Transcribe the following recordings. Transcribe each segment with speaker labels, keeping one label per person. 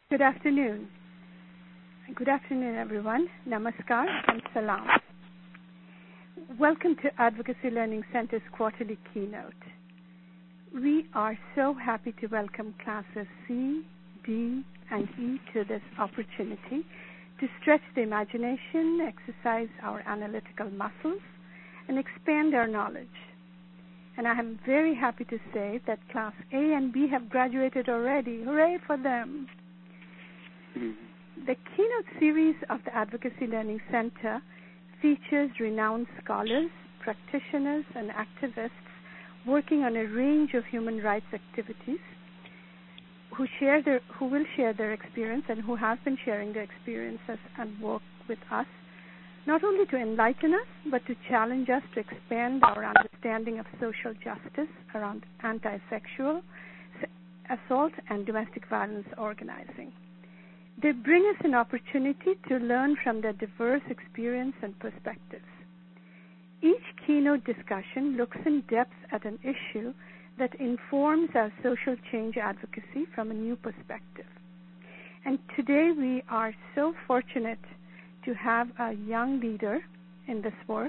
Speaker 1: Good afternoon. Good afternoon, everyone. Namaskar and salam. Welcome to Advocacy Learning Center's quarterly keynote. We are so happy to welcome classes C, D, and E to this opportunity to stretch the imagination, exercise our analytical muscles, and expand our knowledge. And I am very happy to say that Class A and B have graduated already. Hooray for them! The keynote series of the Advocacy Learning Center features renowned scholars, practitioners, and activists working on a range of human rights activities who will share their experience and who have been sharing their experiences and work with us, not only to enlighten us, but to challenge us to expand our understanding of social justice around anti-sexual assault and domestic violence organizing. They bring us an opportunity to learn from their diverse experience and perspectives. Each keynote discussion looks in depth at an issue that informs our social change advocacy from a new perspective. And today we are so fortunate to have a young leader in this work.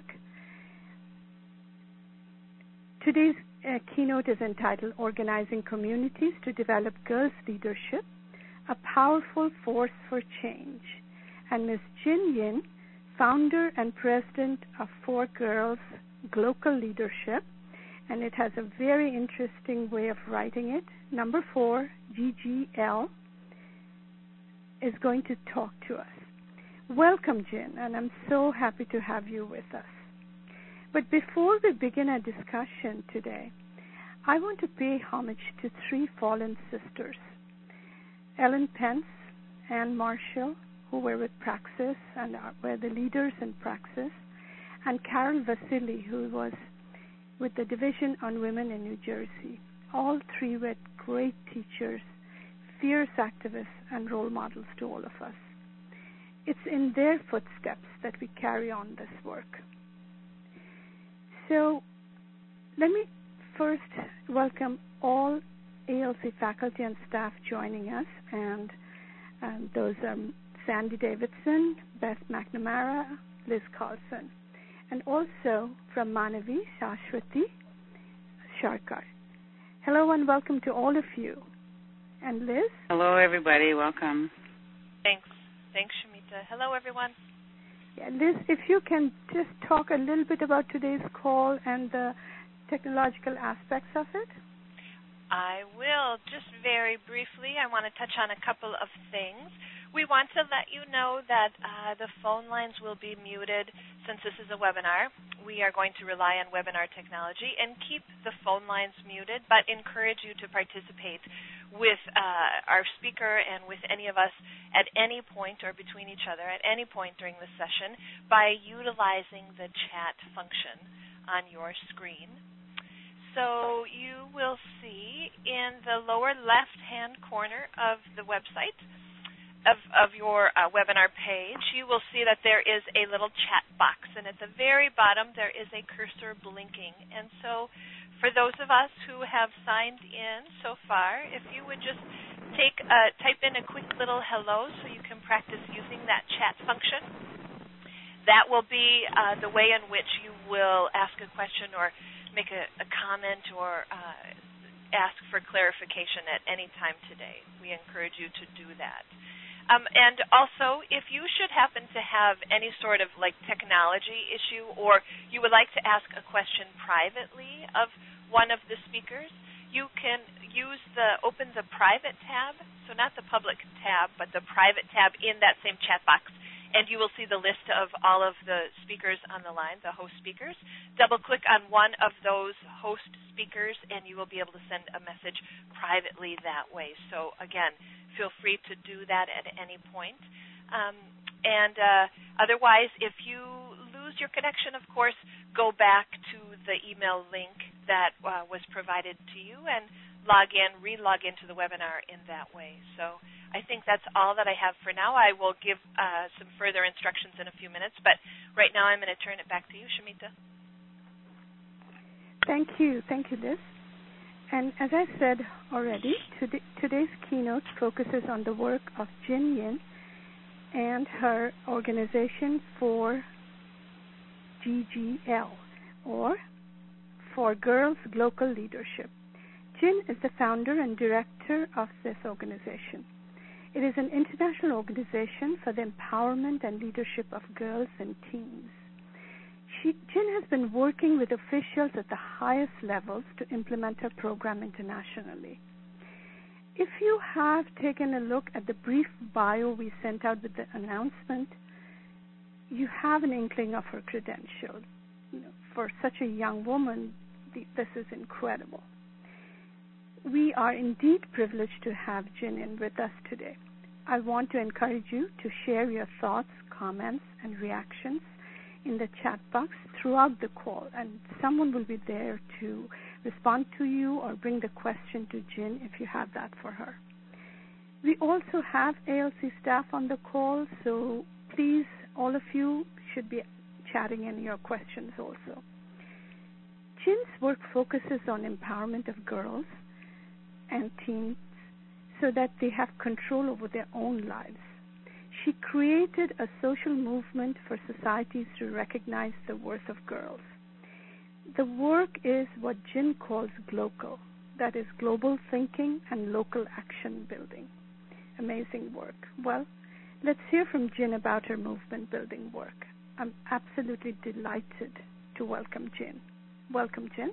Speaker 1: Today's keynote is entitled Organizing Communities to Develop Girls' Leadership, a Powerful Force for Change. And Ms. Jin Yin, founder and president of 4Girls Global Leadership, and it has a very interesting way of writing it, number 4, GGL, is going to talk to us. Welcome, Jin, and I'm so happy to have you with us. But before we begin our discussion today, I want to pay homage to 3 fallen sisters, Ellen Pence, Anne Marshall, who were with Praxis and were the leaders in Praxis, and Carol Vasili, who was with the Division on Women in New Jersey. All 3 were great teachers, fierce activists, and role models to all of us. It's in their footsteps that we carry on this work. So let me first welcome all ALC faculty and staff joining us, and those are Sandy Davidson, Beth McNamara, Liz Carlson, and also from Manavi, Shashwati Sharkar. Hello and welcome to all of you. And Liz?
Speaker 2: Hello, everybody. Welcome.
Speaker 3: Thanks, Shamita. Hello, everyone.
Speaker 1: Yeah, Liz, if you can just talk a little bit about today's call and the technological aspects of it.
Speaker 3: I will. Just very briefly, I want to touch on a couple of things. We want to let you know that the phone lines will be muted since this is a webinar. We are going to rely on webinar technology and keep the phone lines muted, but encourage you to participate with our speaker and with any of us at any point or between each other at any point during the session by utilizing the chat function on your screen. So you will see in the lower left-hand corner of the website of your webinar page, you will see that there is a little chat box, and at the very bottom there is a cursor blinking. And so for those of us who have signed in so far, if you would just type in a quick little hello so you can practice using that chat function, that will be the way in which you will ask a question or make a comment or ask for clarification at any time today. We encourage you to do that. And also, if you should happen to have any sort of technology issue, or you would like to ask a question privately of one of the speakers, you can open the private tab, so not the public tab, but the private tab in that same chat box, and you will see the list of all of the speakers on the line, the host speakers. Double-click on one of those host speakers, and you will be able to send a message privately that way. So, again, feel free to do that at any point. Otherwise, if you lose your connection, of course, go back to the email link that was provided to you and re-log into the webinar in that way. So I think that's all that I have for now. I will give some further instructions in a few minutes, but right now I'm going to turn it back to you, Shamita.
Speaker 1: Thank you, Liz. And as I said already, today's keynote focuses on the work of Jin Yin and her organization for GGL, or For Girls Global Leadership. Jin is the founder and director of this organization. It is an international organization for the empowerment and leadership of girls and teens. Jin has been working with officials at the highest levels to implement her program internationally. If you have taken a look at the brief bio we sent out with the announcement, you have an inkling of her credentials. For such a young woman, this is incredible. We are indeed privileged to have Jin in with us today. I want to encourage you to share your thoughts, comments, and reactions in the chat box throughout the call, and someone will be there to respond to you or bring the question to Jin if you have that for her. We also have ALC staff on the call, so please, all of you should be chatting in your questions also. Jin's work focuses on empowerment of girls and teens so that they have control over their own lives. She created a social movement for societies to recognize the worth of girls. The work is what Jin calls GLOCAL, that is global thinking and local action building. Amazing work. Well, let's hear from Jin about her movement building work. I'm absolutely delighted to welcome Jin. Welcome, Jin.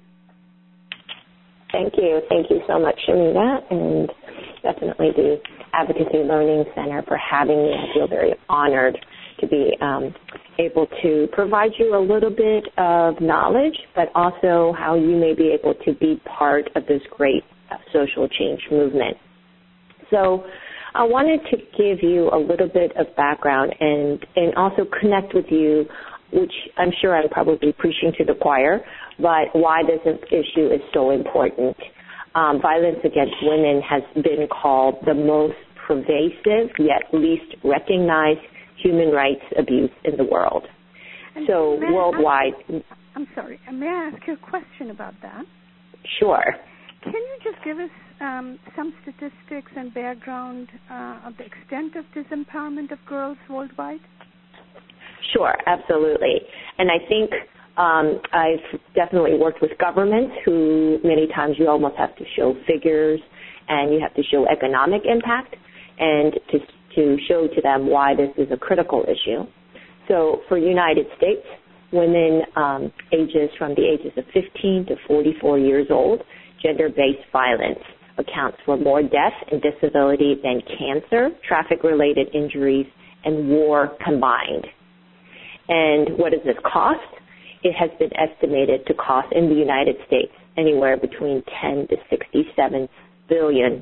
Speaker 4: Thank you. Thank you so much, Shamita, and definitely the Advocacy Learning Center for having me. I feel very honored to be able to provide you a little bit of knowledge, but also how you may be able to be part of this great social change movement. So I wanted to give you a little bit of background and also connect with you, which I'm sure I'm probably preaching to the choir, but why this issue is so important. Violence against women has been called the most pervasive yet least recognized human rights abuse in the world.
Speaker 1: And
Speaker 4: so worldwide.
Speaker 1: I'm sorry, may I ask you a question about that?
Speaker 4: Sure.
Speaker 1: Can you just give us some statistics and background of the extent of disempowerment of girls worldwide?
Speaker 4: Sure, absolutely. And I think I've definitely worked with governments who many times you almost have to show figures and you have to show economic impact and to show to them why this is a critical issue. So for United States, women from the ages of 15 to 44 years old, gender-based violence accounts for more death and disability than cancer, traffic-related injuries, and war combined. And what does this cost? It has been estimated to cost in the United States anywhere between $10 to $67 billion.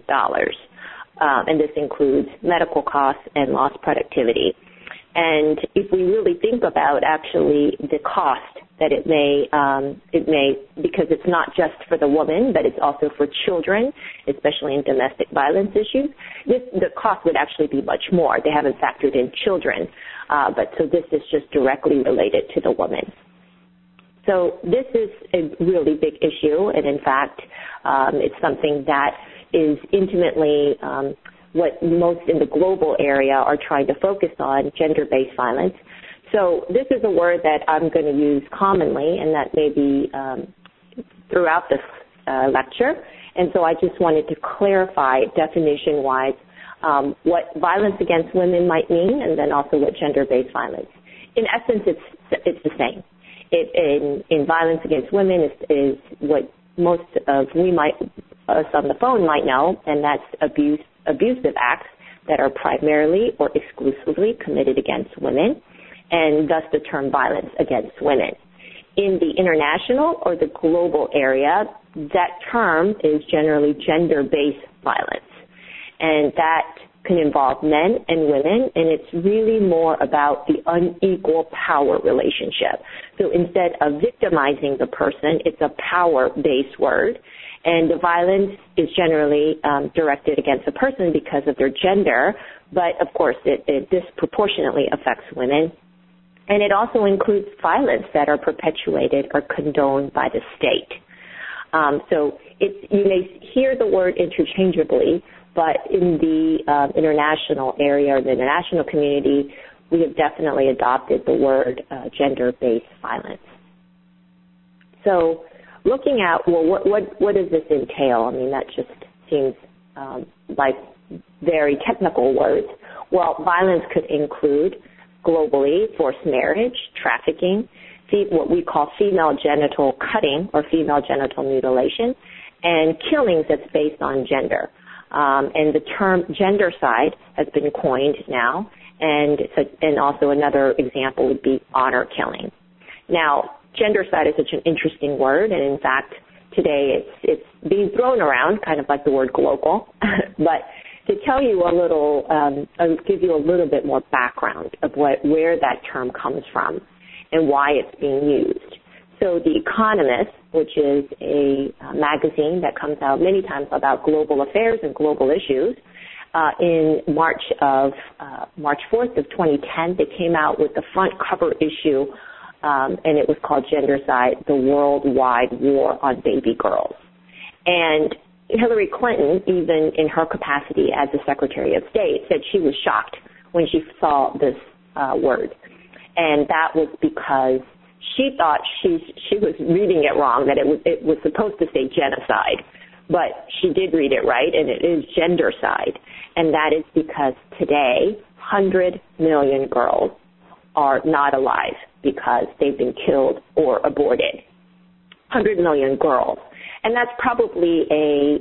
Speaker 4: And this includes medical costs and lost productivity. And if we really think about actually the cost that it may, because it's not just for the woman, but it's also for children, especially in domestic violence issues, the cost would actually be much more. They haven't factored in children, so this is just directly related to the woman. So this is a really big issue, and in fact, it's something that is intimately what most in the global area are trying to focus on, gender-based violence. So this is a word that I'm going to use commonly, and that may be throughout this lecture. And so I just wanted to clarify definition-wise what violence against women might mean, and then also what gender-based violence. In essence, it's the same. In violence against women is what most of us on the phone might know, and that's abusive acts that are primarily or exclusively committed against women, and thus the term violence against women. In the international or the global area, that term is generally gender-based violence, and that can involve men and women, and it's really more about the unequal power relationship. So instead of victimizing the person, it's a power-based word, and the violence is generally directed against a person because of their gender, but of course it disproportionately affects women. And it also includes violence that are perpetuated or condoned by the state. So you may hear the word interchangeably, but in the international area or the international community, we have definitely adopted the word gender-based violence. So looking at, well, what does this entail? I mean, that just seems like very technical words. Well, violence could include globally forced marriage, trafficking, what we call female genital cutting or female genital mutilation, and killings that's based on gender. And the term gendercide has been coined now, and also another example would be honor killing. Now, gendercide is such an interesting word, and in fact, today it's being thrown around, kind of like the word global. But to tell you a little, I'll give you a little bit more background of where that term comes from and why it's being used. So The Economist, which is a magazine that comes out many times about global affairs and global issues, in March 4th of 2010, they came out with the front cover issue, and it was called Gendercide, the Worldwide War on Baby Girls. And Hillary Clinton, even in her capacity as the Secretary of State, said she was shocked when she saw this word. And that was because she thought she was reading it wrong, that it was supposed to say genocide. But she did read it right, and it is gendercide. And that is because today, 100 million girls are not alive because they've been killed or aborted. 100 million girls. And that's probably a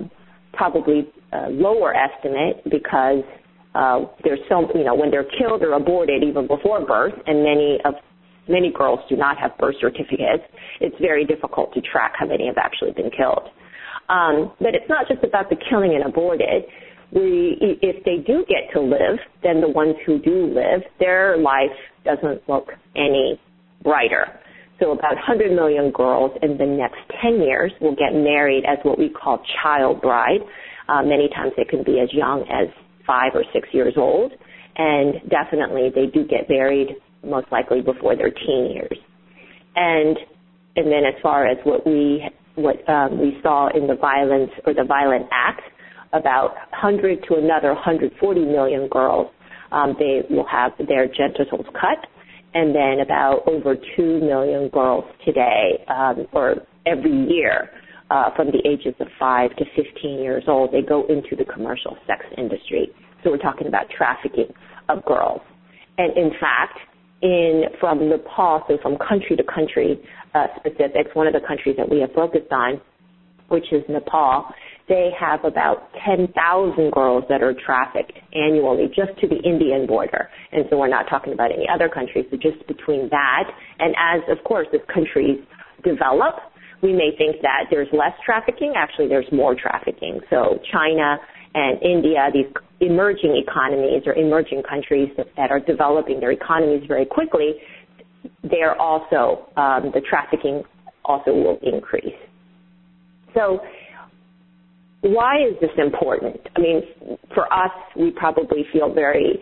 Speaker 4: lower estimate because there's so, when they're killed or aborted even before birth, and many girls do not have birth certificates, it's very difficult to track how many have actually been killed. But it's not just about the killing and aborted. If they do get to live, then the ones who do live, their life doesn't look any brighter. So about 100 million girls in the next 10 years will get married as what we call child bride. Many times it can be as young as 5 or 6 years old, and definitely they do get married most likely before their teen years. And then as far as what we saw in the violence or the violent act, about 100 to another 140 million girls, they will have their genitals cut, and then about over 2 million girls today, or every year, from the ages of 5 to 15 years old, they go into the commercial sex industry. So we're talking about trafficking of girls. And in fact, from Nepal, so from country to country specifics, one of the countries that we have focused on, which is Nepal, they have about 10,000 girls that are trafficked annually just to the Indian border. And so we're not talking about any other countries, but just between that. And as countries develop, we may think that there's less trafficking. Actually, there's more trafficking. So China and India, these emerging economies or emerging countries that are developing their economies very quickly, they're also, the trafficking also will increase. So why is this important? I mean, for us, we probably feel very,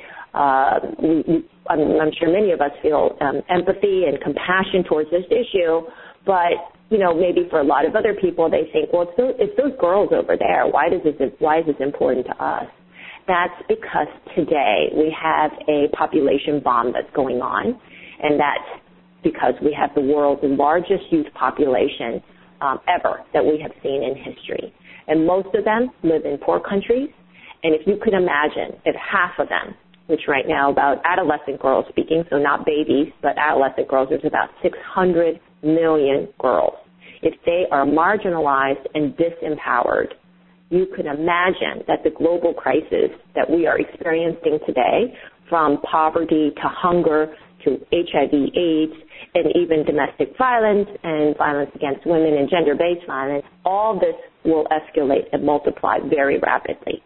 Speaker 4: I'm sure many of us feel empathy and compassion towards this issue, but maybe for a lot of other people, they think, well, it's those girls over there. Why is this important to us? That's because today we have a population bomb that's going on, and that's because we have the world's largest youth population ever that we have seen in history. And most of them live in poor countries. And if you could imagine if half of them, which right now about adolescent girls speaking, so not babies, but adolescent girls, there's about 600 million girls. If they are marginalized and disempowered, you can imagine that the global crisis that we are experiencing today, from poverty to hunger to HIV/AIDS, and even domestic violence and violence against women and gender-based violence, all this will escalate and multiply very rapidly.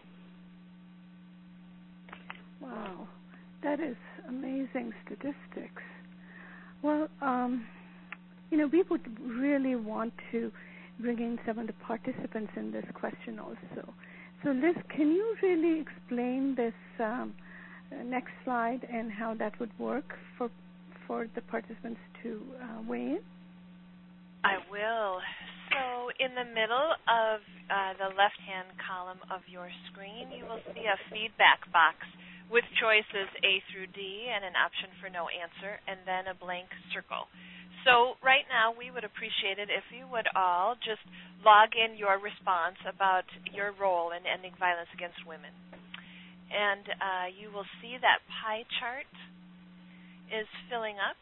Speaker 1: Wow, that is amazing statistics. Well, we would really want to bring in some of the participants in this question also. So Liz, can you really explain this next slide and how that would work for the participants to weigh in?
Speaker 3: I will. So in the middle of the left-hand column of your screen, you will see a feedback box with choices A through D and an option for no answer, and then a blank circle. So right now, we would appreciate it if you would all just log in your response about your role in ending violence against women. And you will see that pie chart is filling up.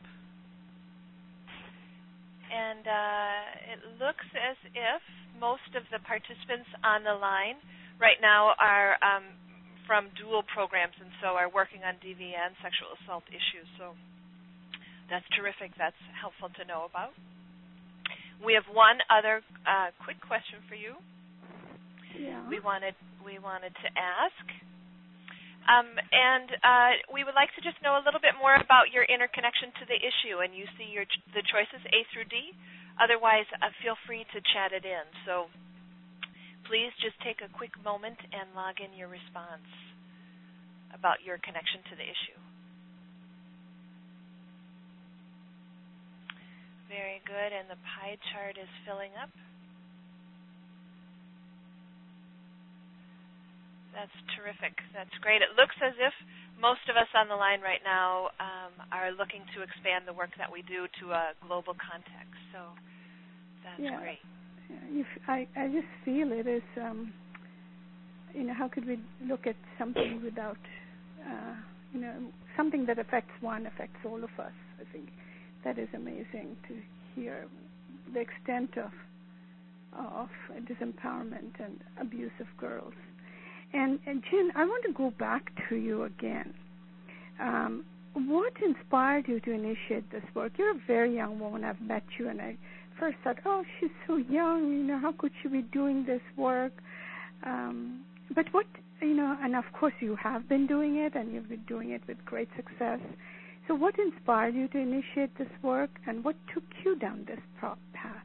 Speaker 3: And it looks as if most of the participants on the line right now are from dual programs and so are working on DV and sexual assault issues. So that's terrific. That's helpful to know about. We have one other quick question for you.
Speaker 1: Yeah.
Speaker 3: We wanted to ask. We would like to just know a little bit more about your interconnection to the issue, and you see the choices A through D. Otherwise, feel free to chat it in. So please just take a quick moment and log in your response about your connection to the issue. Very good, and the pie chart is filling up. That's terrific. That's great. It looks as if most of us on the line right now are looking to expand the work that we do to a global context. So that's great.
Speaker 1: Yeah, I just feel it is, how could we look at something without, something that affects one affects all of us. I think that is amazing to hear the extent of disempowerment and abuse of girls. And Jen, I want to go back to you again. What inspired you to initiate this work? You're a very young woman. I've met you, and I first thought, oh, she's so young. How could she be doing this work? But what, and of course you have been doing it, and you've been doing it with great success. So what inspired you to initiate this work, and what took you down this path?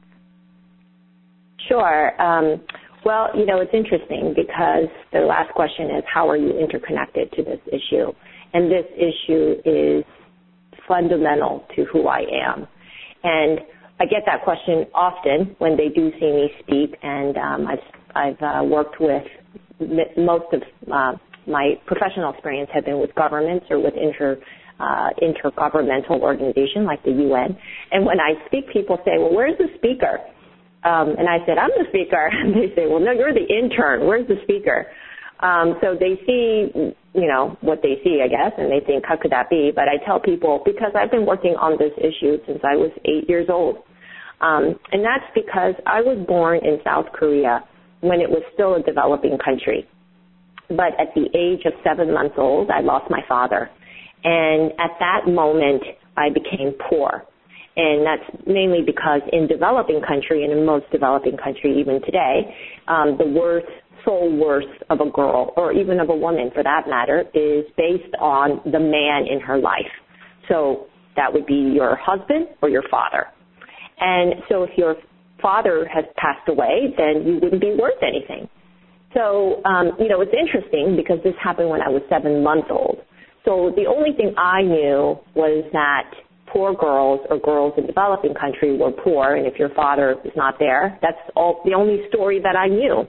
Speaker 4: Sure. Well, it's interesting because the last question is, how are you interconnected to this issue? And this issue is fundamental to who I am. And I get that question often when they do see me speak, and I've worked with most of my professional experience have been with governments or with intergovernmental organizations like the UN. And when I speak, people say, well, where's the speaker? And I said, I'm the speaker. And they say, well, no, you're the intern. Where's the speaker? So they see, what they see, I guess, and they think, how could that be? But I tell people, because I've been working on this issue since I was 8 years old. And that's because I was born in South Korea when it was still a developing country. But at the age of 7 months old, I lost my father. And at that moment, I became poor. And that's mainly because in developing country, and in most developing country even today, the soul worth of a girl, or even of a woman for that matter, is based on the man in her life. So that would be your husband or your father. And so if your father has passed away, then you wouldn't be worth anything. So, it's interesting because this happened when I was 7 months old. So the only thing I knew was that poor girls or girls in developing country were poor, and if your father is not there, that's the only story that I knew.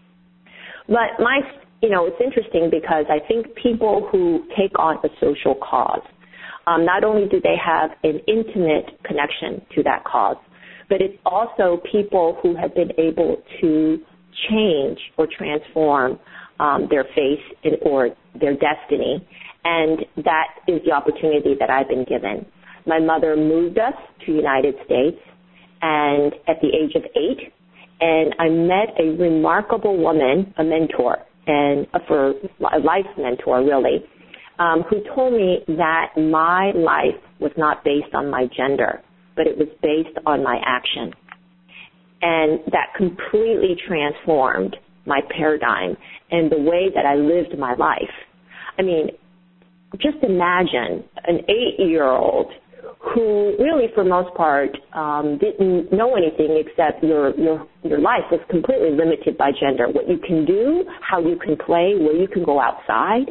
Speaker 4: But it's interesting because I think people who take on a social cause, not only do they have an intimate connection to that cause, but it's also people who have been able to change or transform their fate or their destiny, and that is the opportunity that I've been given. My mother moved us to the United States, and at the age of 8, and I met a remarkable woman, a mentor, and for a life mentor, really, who told me that my life was not based on my gender, but it was based on my action. And that completely transformed my paradigm and the way that I lived my life. I mean, just imagine an 8-year-old who really, for most part, didn't know anything except your life was completely limited by gender. What you can do, how you can play, where you can go outside,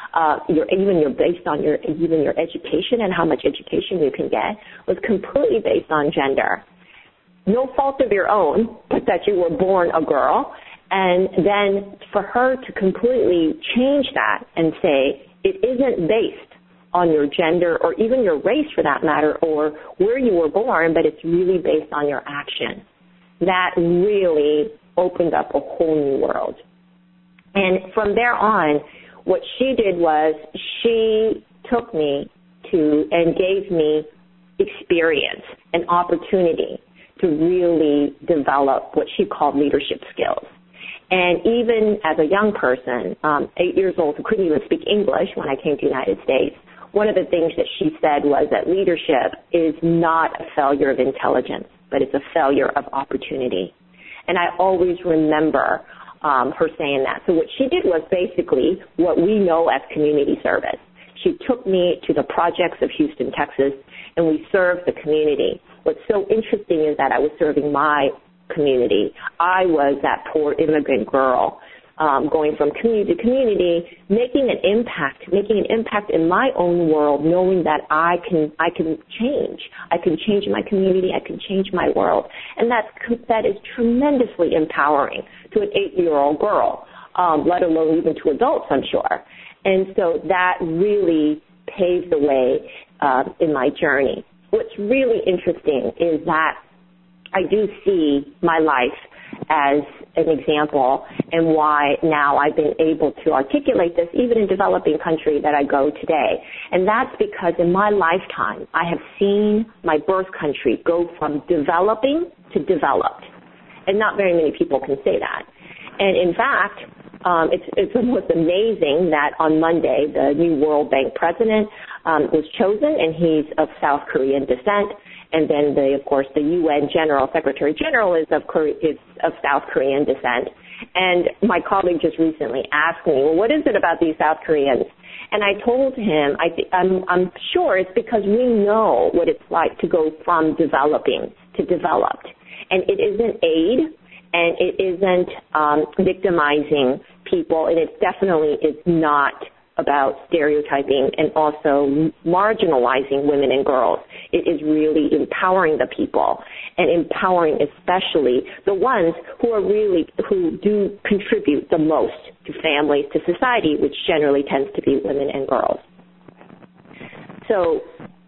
Speaker 4: based on your education and how much education you can get was completely based on gender. no fault of your own, but that you were born a girl. And then for her to completely change that and say it isn't based on your gender or even your race for that matter or where you were born, but it's really based on your action. That really opened up a whole new world. And from there on, what she did was she took me to and gave me experience and opportunity to really develop what she called leadership skills. And even as a young person, 8 years old, who couldn't even speak English when I came to the United States, one of the things that she said was that leadership is not a failure of intelligence, but it's a failure of opportunity. And I always remember her saying that. So what she did was basically what we know as community service. She took me to the projects of Houston, Texas, and we served the community. What's so interesting is that I was serving my community. I was that poor immigrant girl going from community to community, making an impact in my own world, knowing that I can change. I can change my community. I can change my world. And that is tremendously empowering to an 8-year-old girl, let alone even to adults, I'm sure. And so that really paved the way in my journey. What's really interesting is that I do see my life as an example and why now I've been able to articulate this even in developing country that I go today. And that's because in my lifetime, I have seen my birth country go from developing to developed. And not very many people can say that. And in fact, it's almost amazing that on Monday, the new World Bank president was chosen, and he's of South Korean descent. And then, of course, the UN Secretary General is of South Korean descent. And my colleague just recently asked me, well, what is it about these South Koreans? And I told him, I'm sure it's because we know what it's like to go from developing to developed. And it isn't aid, and it isn't victimizing people, and it definitely is not about stereotyping and also marginalizing women and girls. It is really empowering the people and empowering especially the ones who do contribute the most to families, to society, which generally tends to be women and girls. So,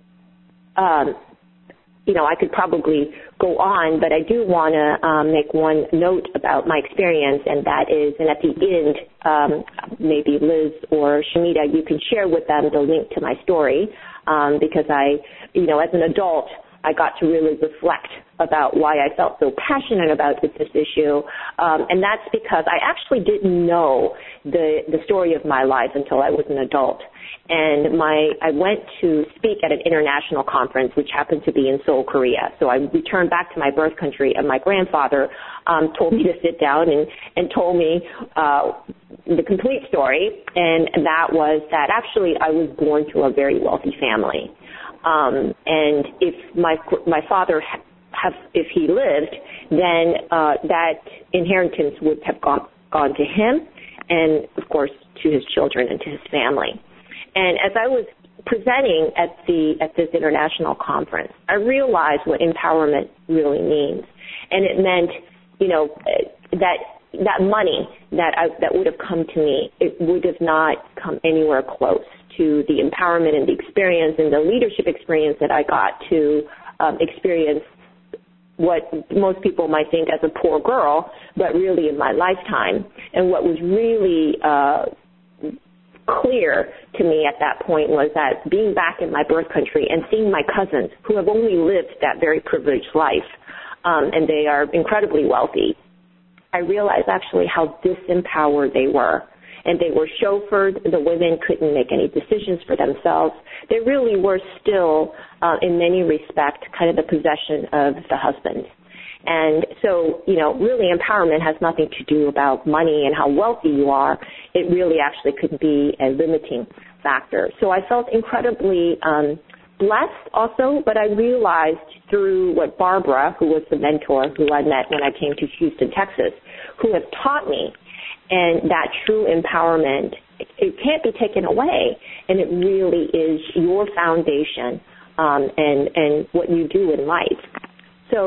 Speaker 4: I could probably go on, but I do want to make one note about my experience, and that is, and at the end, maybe Liz or Shamita, you can share with them the link to my story, because as an adult, I got to really reflect about why I felt so passionate about this issue, and that's because I actually didn't know the story of my life until I was an adult. And I went to speak at an international conference, which happened to be in Seoul, Korea. So I returned back to my birth country, and my grandfather told me to sit down and told me the complete story, and that was that actually I was born to a very wealthy family. And if my father if he lived, then that inheritance would have gone to him, and of course to his children and to his family. And as I was presenting at this international conference, I realized what empowerment really means, and it meant, that money that would have come to me, it would have not come anywhere close to the empowerment and the experience and the leadership experience that I got to experience what most people might think as a poor girl, but really in my lifetime. And what was really clear to me at that point was that being back in my birth country and seeing my cousins who have only lived that very privileged life, and they are incredibly wealthy, I realized actually how disempowered they were. And they were chauffeured. The women couldn't make any decisions for themselves. They really were still, in many respects, kind of the possession of the husband. And so, really empowerment has nothing to do about money and how wealthy you are. It really actually could be a limiting factor. So I felt incredibly blessed also, but I realized through what Barbara, who was the mentor who I met when I came to Houston, Texas, who have taught me, and that true empowerment, it can't be taken away, and it really is your foundation and what you do in life. So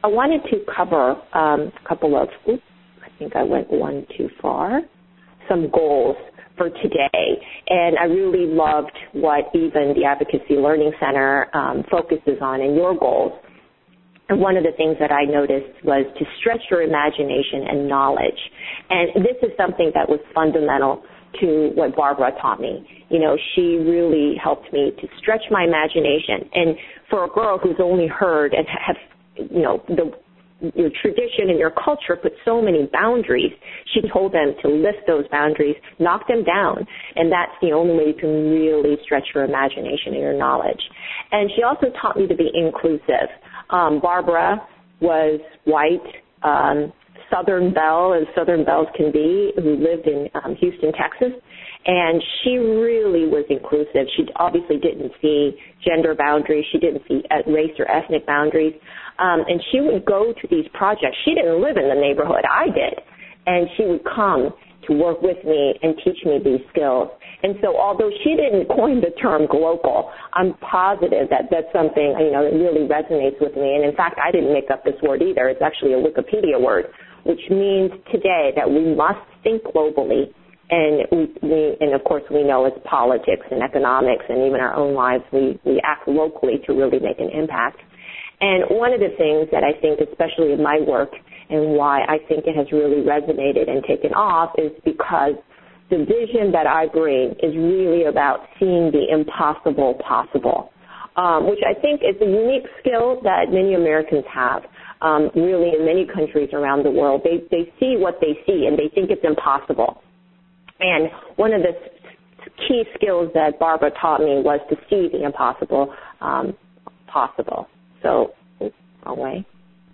Speaker 4: I wanted to cover a couple of, I think I went one too far, some goals for today. And I really loved what even the Advocacy Learning Center focuses on in your goals. And one of the things that I noticed was to stretch your imagination and knowledge. And this is something that was fundamental to what Barbara taught me. You know, she really helped me to stretch my imagination. And for a girl who's only heard and have, you know, your tradition and your culture put so many boundaries, she told them to lift those boundaries, knock them down, and that's the only way you can really stretch your imagination and your knowledge. And she also taught me to be inclusive. Barbara was white, Southern Belle, as Southern Belles can be, who lived in Houston, Texas, and she really was inclusive. She obviously didn't see gender boundaries. She didn't see race or ethnic boundaries. And she would go to these projects. She didn't live in the neighborhood. I did. And she would come to work with me and teach me these skills. And so although she didn't coin the term glocal, I'm positive that that's something, you know, that really resonates with me. And in fact, I didn't make up this word either. It's actually a Wikipedia word, which means today that we must think globally. And and of course we know it's politics and economics and even our own lives, we act locally to really make an impact. And one of the things that I think, especially in my work, and why I think it has really resonated and taken off is because the vision that I bring is really about seeing the impossible possible, which I think is a unique skill that many Americans have. Really, in many countries around the world, they see what they see and they think it's impossible. And one of the key skills that Barbara taught me was to see the impossible possible. So, away.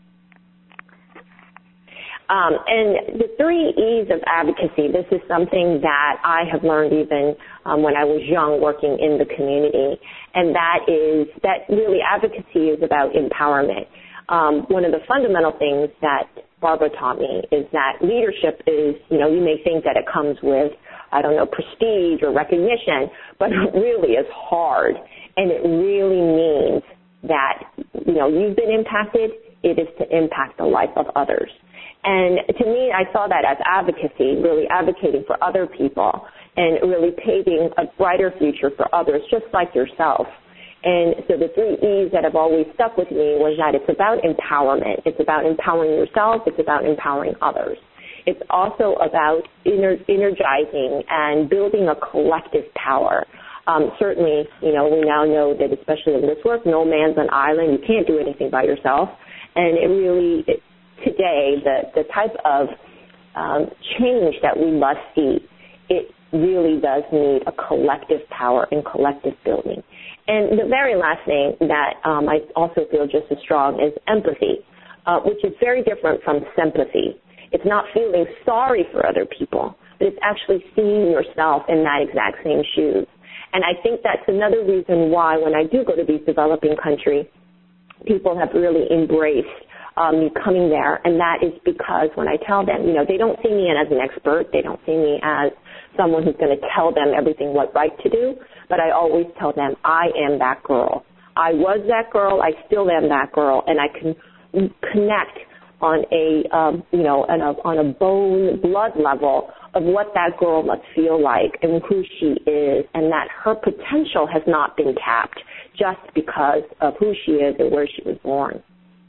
Speaker 4: And the 3 E's of advocacy, this is something that I have learned even when I was young working in the community, and that is that really advocacy is about empowerment. One of the fundamental things that Barbara taught me is that leadership is, you know, you may think that it comes with, I don't know, prestige or recognition, but it really is hard, and it really means that, you know, you've been impacted, it is to impact the life of others. And to me, I saw that as advocacy, really advocating for other people and really paving a brighter future for others, just like yourself. And so the 3 E's that have always stuck with me was that it's about empowerment. It's about empowering yourself. It's about empowering others. It's also about energizing and building a collective power. Certainly, you know, we now know that especially in this work, no man's an island. You can't do anything by yourself. And it really, today, the type of change that we must see, it really does need a collective power and collective building. And the very last thing that I also feel just as strong is empathy, which is very different from sympathy. It's not feeling sorry for other people, but it's actually seeing yourself in that exact same shoes. And I think that's another reason why when I do go to these developing countries, people have really embraced me coming there, and that is because when I tell them, you know, they don't see me as an expert, they don't see me as someone who's going to tell them everything what right to do, but I always tell them I am that girl. I was that girl, I still am that girl, and I can connect on a, you know, on a bone, blood level of what that girl must feel like and who she is, and that her potential has not been tapped just because of who she is and where she was born.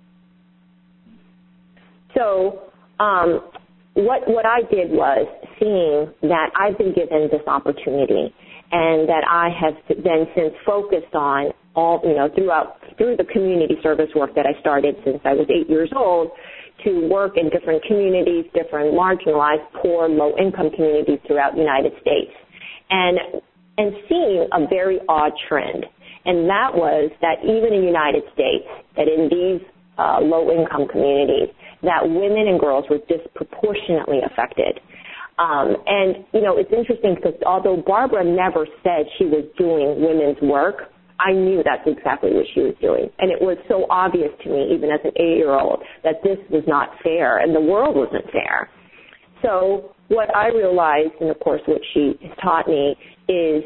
Speaker 4: So what I did was seeing that I've been given this opportunity and that I have then since focused on all, you know, through the community service work that I started since I was 8 years old to work in different communities, different marginalized, poor, low-income communities throughout the United States. And seeing a very odd trend, and that was that even in the United States, that in these low-income communities, that women and girls were disproportionately affected. And, you know, it's interesting because although Barbara never said she was doing women's work, I knew that's exactly what she was doing. And it was so obvious to me, even as an 8-year-old, that this was not fair and the world wasn't fair. So what I realized, and of course what she has taught me, is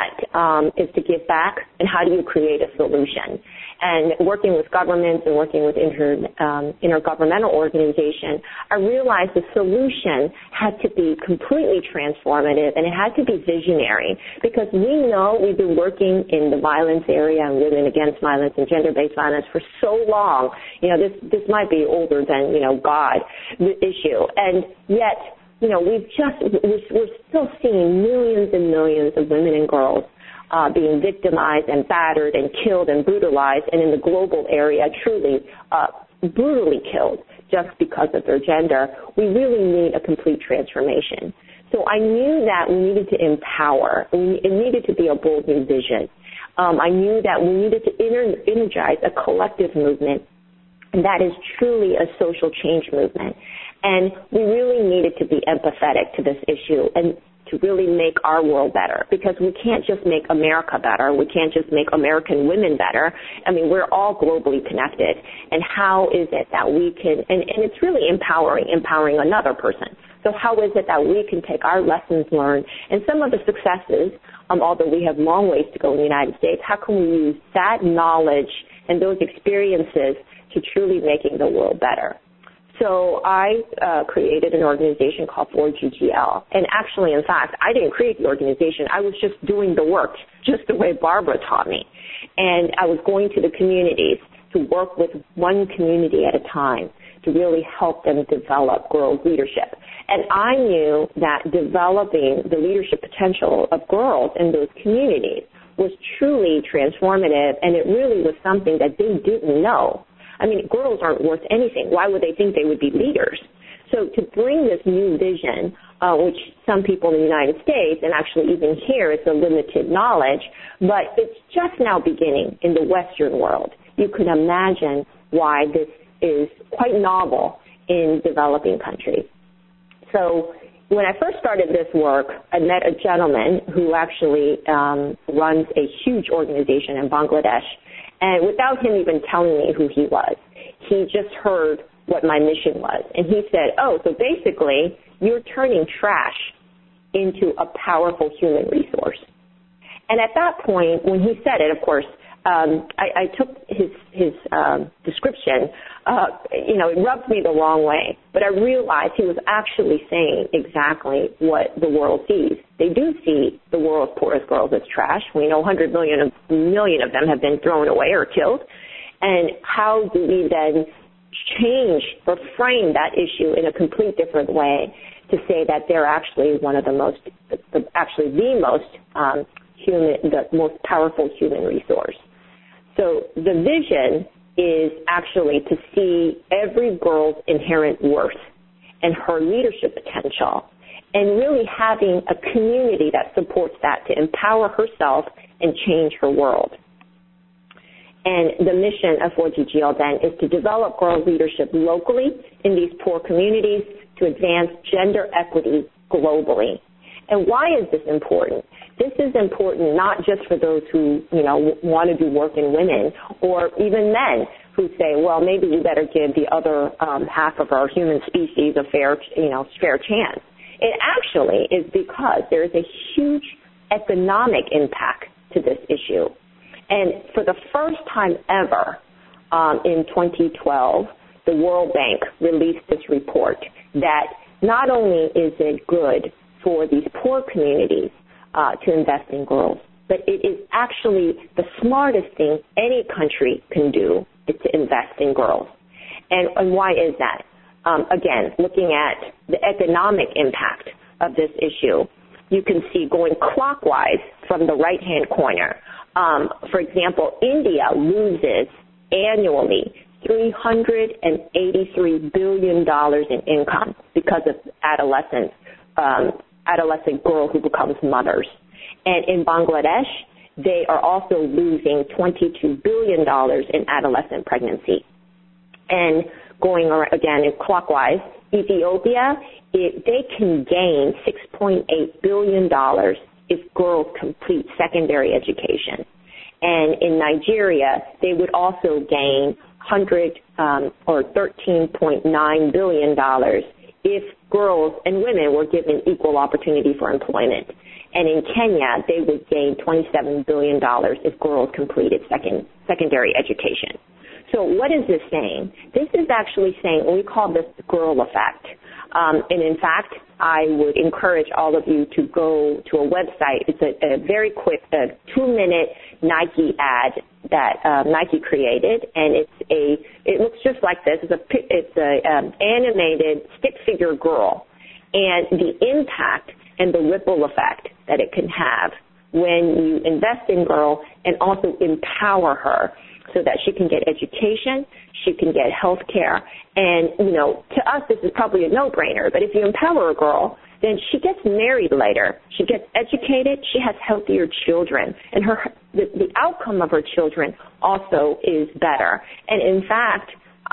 Speaker 4: that is to give back, and how do you create a solution? And working with governments and working with intergovernmental organizations, I realized the solution had to be completely transformative, and it had to be visionary, because we know we've been working in the violence area and women against violence and gender-based violence for so long. This might be older than, God, the issue. And yet, we're still seeing millions and millions of women and girls being victimized and battered and killed and brutalized, and in the global area truly brutally killed just because of their gender. We really need a complete transformation. So I knew that we needed to empower. It needed to be a bold new vision. I knew that we needed to energize a collective movement, and that is truly a social change movement. And we really needed to be empathetic to this issue and to really make our world better, because we can't just make America better. We can't just make American women better. I mean, we're all globally connected. And how is it that we can, and it's really empowering another person. So how is it that we can take our lessons learned and some of the successes, although we have long ways to go in the United States, how can we use that knowledge and those experiences to truly making the world better? So I created an organization called 4GGL. And actually, in fact, I didn't create the organization. I was just doing the work, just the way Barbara taught me. And I was going to the communities to work with one community at a time to really help them develop girls' leadership. And I knew that developing the leadership potential of girls in those communities was truly transformative, and it really was something that they didn't know. I mean, girls aren't worth anything. Why would they think they would be leaders? So to bring this new vision, which some people in the United States, and actually even here, it's a limited knowledge, but it's just now beginning in the Western world. You can imagine why this is quite novel in developing countries. So when I first started this work, I met a gentleman who actually runs a huge organization in Bangladesh. And without him even telling me who he was, he just heard what my mission was. And he said, so basically you're turning trash into a powerful human resource. And at that point, when he said it, of course, I took his description, it rubbed me the wrong way. But I realized he was actually saying exactly what the world sees. They do see the world's poorest girls as trash. We know 100 million of them have been thrown away or killed. And how do we then change or frame that issue in a complete different way to say that they're actually one of the most powerful human resource? So the vision is actually to see every girl's inherent worth and her leadership potential, and really having a community that supports that to empower herself and change her world. And the mission of 4GGL then is to develop girl leadership locally in these poor communities to advance gender equity globally. And why is this important? This is important not just for those who, want to do work in women, or even men who say, well, maybe we better give the other half of our human species a fair chance. It actually is because there is a huge economic impact to this issue. And for the first time ever, in 2012, the World Bank released this report that not only is it good for these poor communities to invest in girls, but it is actually the smartest thing any country can do is to invest in girls. And why is that? Again, looking at the economic impact of this issue, you can see going clockwise from the right-hand corner. For example, India loses annually $383 billion in income because of adolescent girls who becomes mothers. And in Bangladesh, they are also losing $22 billion in adolescent pregnancy. And going again in clockwise, Ethiopia, they can gain $6.8 billion if girls complete secondary education. And in Nigeria, they would also gain $13.9 billion if girls and women were given equal opportunity for employment. And in Kenya, they would gain $27 billion if girls completed secondary education. So what is this saying? This is actually saying, we call this the girl effect. And in fact, I would encourage all of you to go to a website. It's a very quick 2-minute Nike ad that Nike created, and it looks just like this. It's a animated stick figure girl, and the impact and the ripple effect that it can have when you invest in girl and also empower her so that she can get education, she can get health care. And, to us, this is probably a no-brainer, but if you empower a girl, then she gets married later. She gets educated. She has healthier children. And the outcome of her children also is better. And, in fact,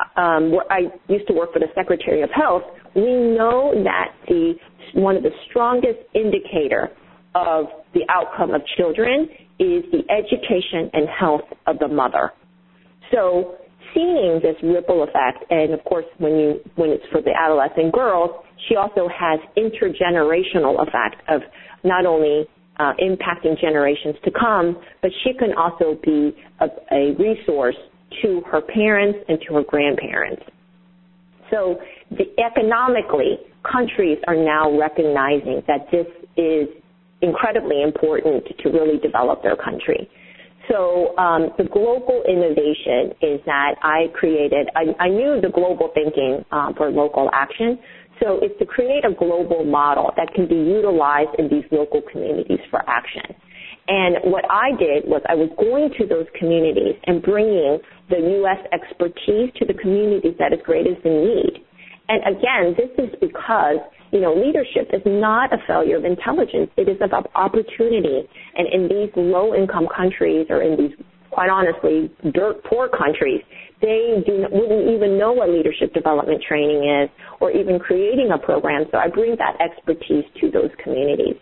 Speaker 4: I used to work for the Secretary of Health. We know that one of the strongest indicator of the outcome of children is the education and health of the mother. So seeing this ripple effect, and of course when it's for the adolescent girls, she also has intergenerational effect of not only impacting generations to come, but she can also be a resource to her parents and to her grandparents. So economically, countries are now recognizing that this is incredibly important to really develop their country. So the global innovation is that I knew the global thinking for local action. So it's to create a global model that can be utilized in these local communities for action. And what I did was I was going to those communities and bringing the U.S. expertise to the communities that is greatest in need. And again, this is because, leadership is not a failure of intelligence. It is about opportunity. And in these low-income countries or in these, quite honestly, dirt-poor countries, they wouldn't even know what leadership development training is or even creating a program. So I bring that expertise to those communities.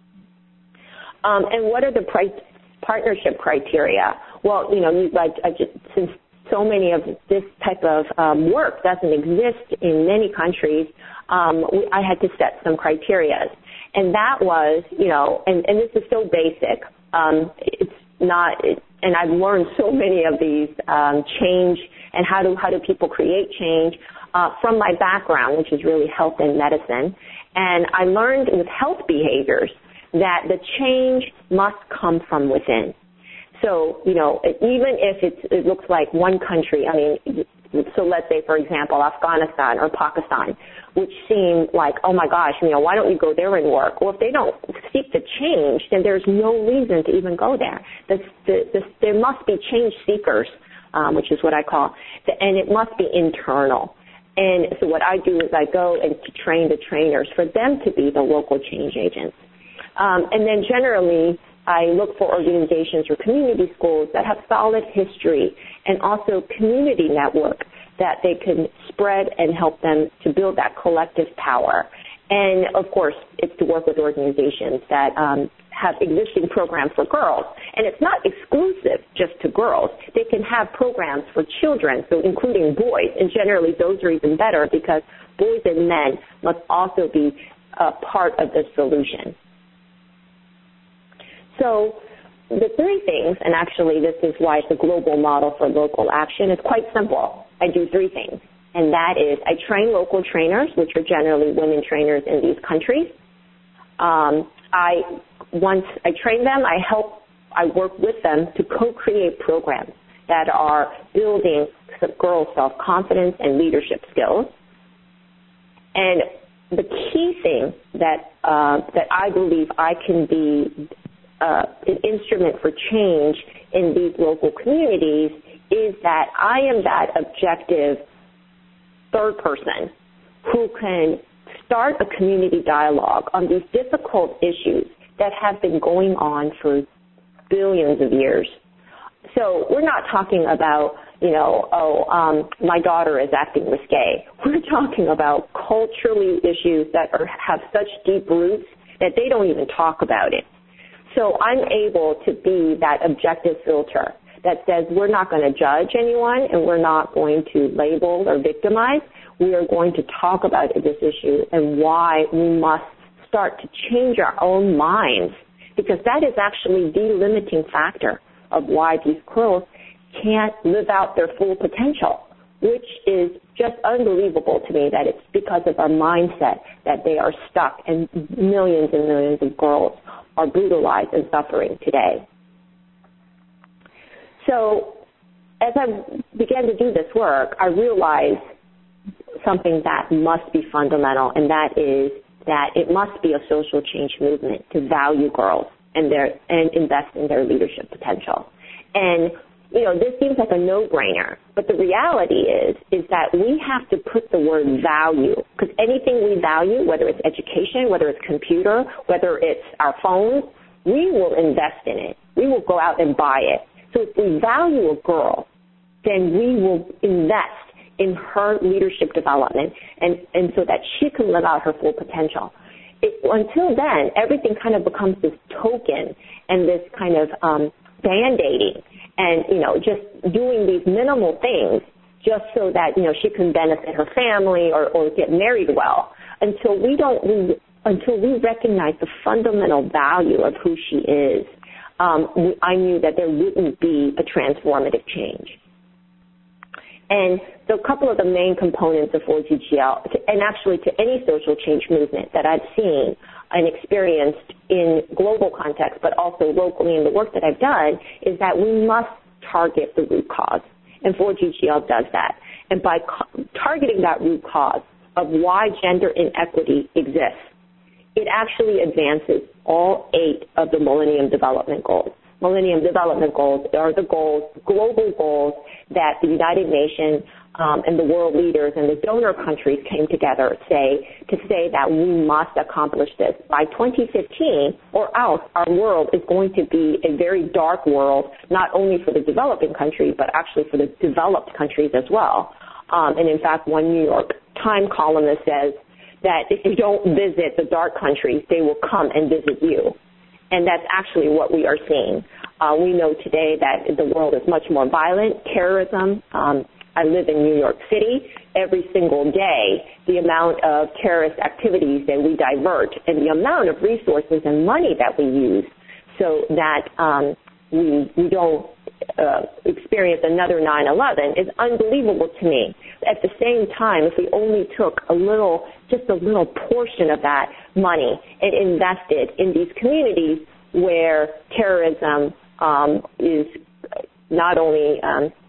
Speaker 4: And what are the partnership criteria? Well, since so many of this type of work doesn't exist in many countries, I had to set some criteria. And that was, and this is so basic. It's not, and I've learned so many of these change and how do people create change from my background, which is really health and medicine. And I learned with health behaviors that the change must come from within. So, even if it looks like one country, so let's say, for example, Afghanistan or Pakistan, which seem like, oh my gosh, why don't we go there and work? Well, if they don't seek the change, then there's no reason to even go there. There must be change seekers, which is what I call, and it must be internal. And so what I do is I go and to train the trainers for them to be the local change agents. And then generally, I look for organizations or community schools that have solid history and also community network that they can spread and help them to build that collective power. And, of course, it's to work with organizations that have existing programs for girls. And it's not exclusive just to girls. They can have programs for children, so including boys. And generally, those are even better because boys and men must also be a part of the solution. So the three things, and actually this is why it's a global model for local action, is quite simple. I do three things, and that is I train local trainers, which are generally women trainers in these countries. Once I train them, I work with them to co-create programs that are building girls' self-confidence and leadership skills. And the key thing that I believe I can be an instrument for change in these local communities is that I am that objective third person who can start a community dialogue on these difficult issues that have been going on for billions of years. So we're not talking about, my daughter is acting risque. We're talking about culturally issues that have such deep roots that they don't even talk about it. So I'm able to be that objective filter that says we're not going to judge anyone and we're not going to label or victimize. We are going to talk about this issue and why we must start to change our own minds, because that is actually the limiting factor of why these girls can't live out their full potential, which is just unbelievable to me that it's because of our mindset that they are stuck, and millions of girls are brutalized and suffering today. So as I began to do this work, I realized something that must be fundamental, and that is that it must be a social change movement to value girls and invest in their leadership potential. And this seems like a no-brainer, but the reality is that we have to put the word value, because anything we value, whether it's education, whether it's computer, whether it's our phones, we will invest in it. We will go out and buy it. So if we value a girl, then we will invest in her leadership development and so that she can live out her full potential. Until then, everything kind of becomes this token and this kind of band-aiding and, just doing these minimal things just so that, she can benefit her family or get married well, until we recognize the fundamental value of who she is. I knew that there wouldn't be a transformative change. And so a couple of the main components of 4GGL, and actually to any social change movement that I've seen and experienced in global context, but also locally in the work that I've done, is that we must target the root cause. And 4GGL does that. And by targeting that root cause of why gender inequity exists, it actually advances all 8 of the Millennium Development Goals. Millennium Development Goals are the global goals that the United Nations and the world leaders and the donor countries came together to say that we must accomplish this by 2015, or else our world is going to be a very dark world, not only for the developing countries, but actually for the developed countries as well. And in fact, one New York Times columnist says that if you don't visit the dark countries, they will come and visit you. And that's actually what we are seeing. We know today that the world is much more violent. Terrorism, I live in New York City. Every single day, the amount of terrorist activities that we divert and the amount of resources and money that we use so that we don't experience another 9/11 is unbelievable to me. At the same time, if we only took just a little portion of that money and invested in these communities where terrorism is not only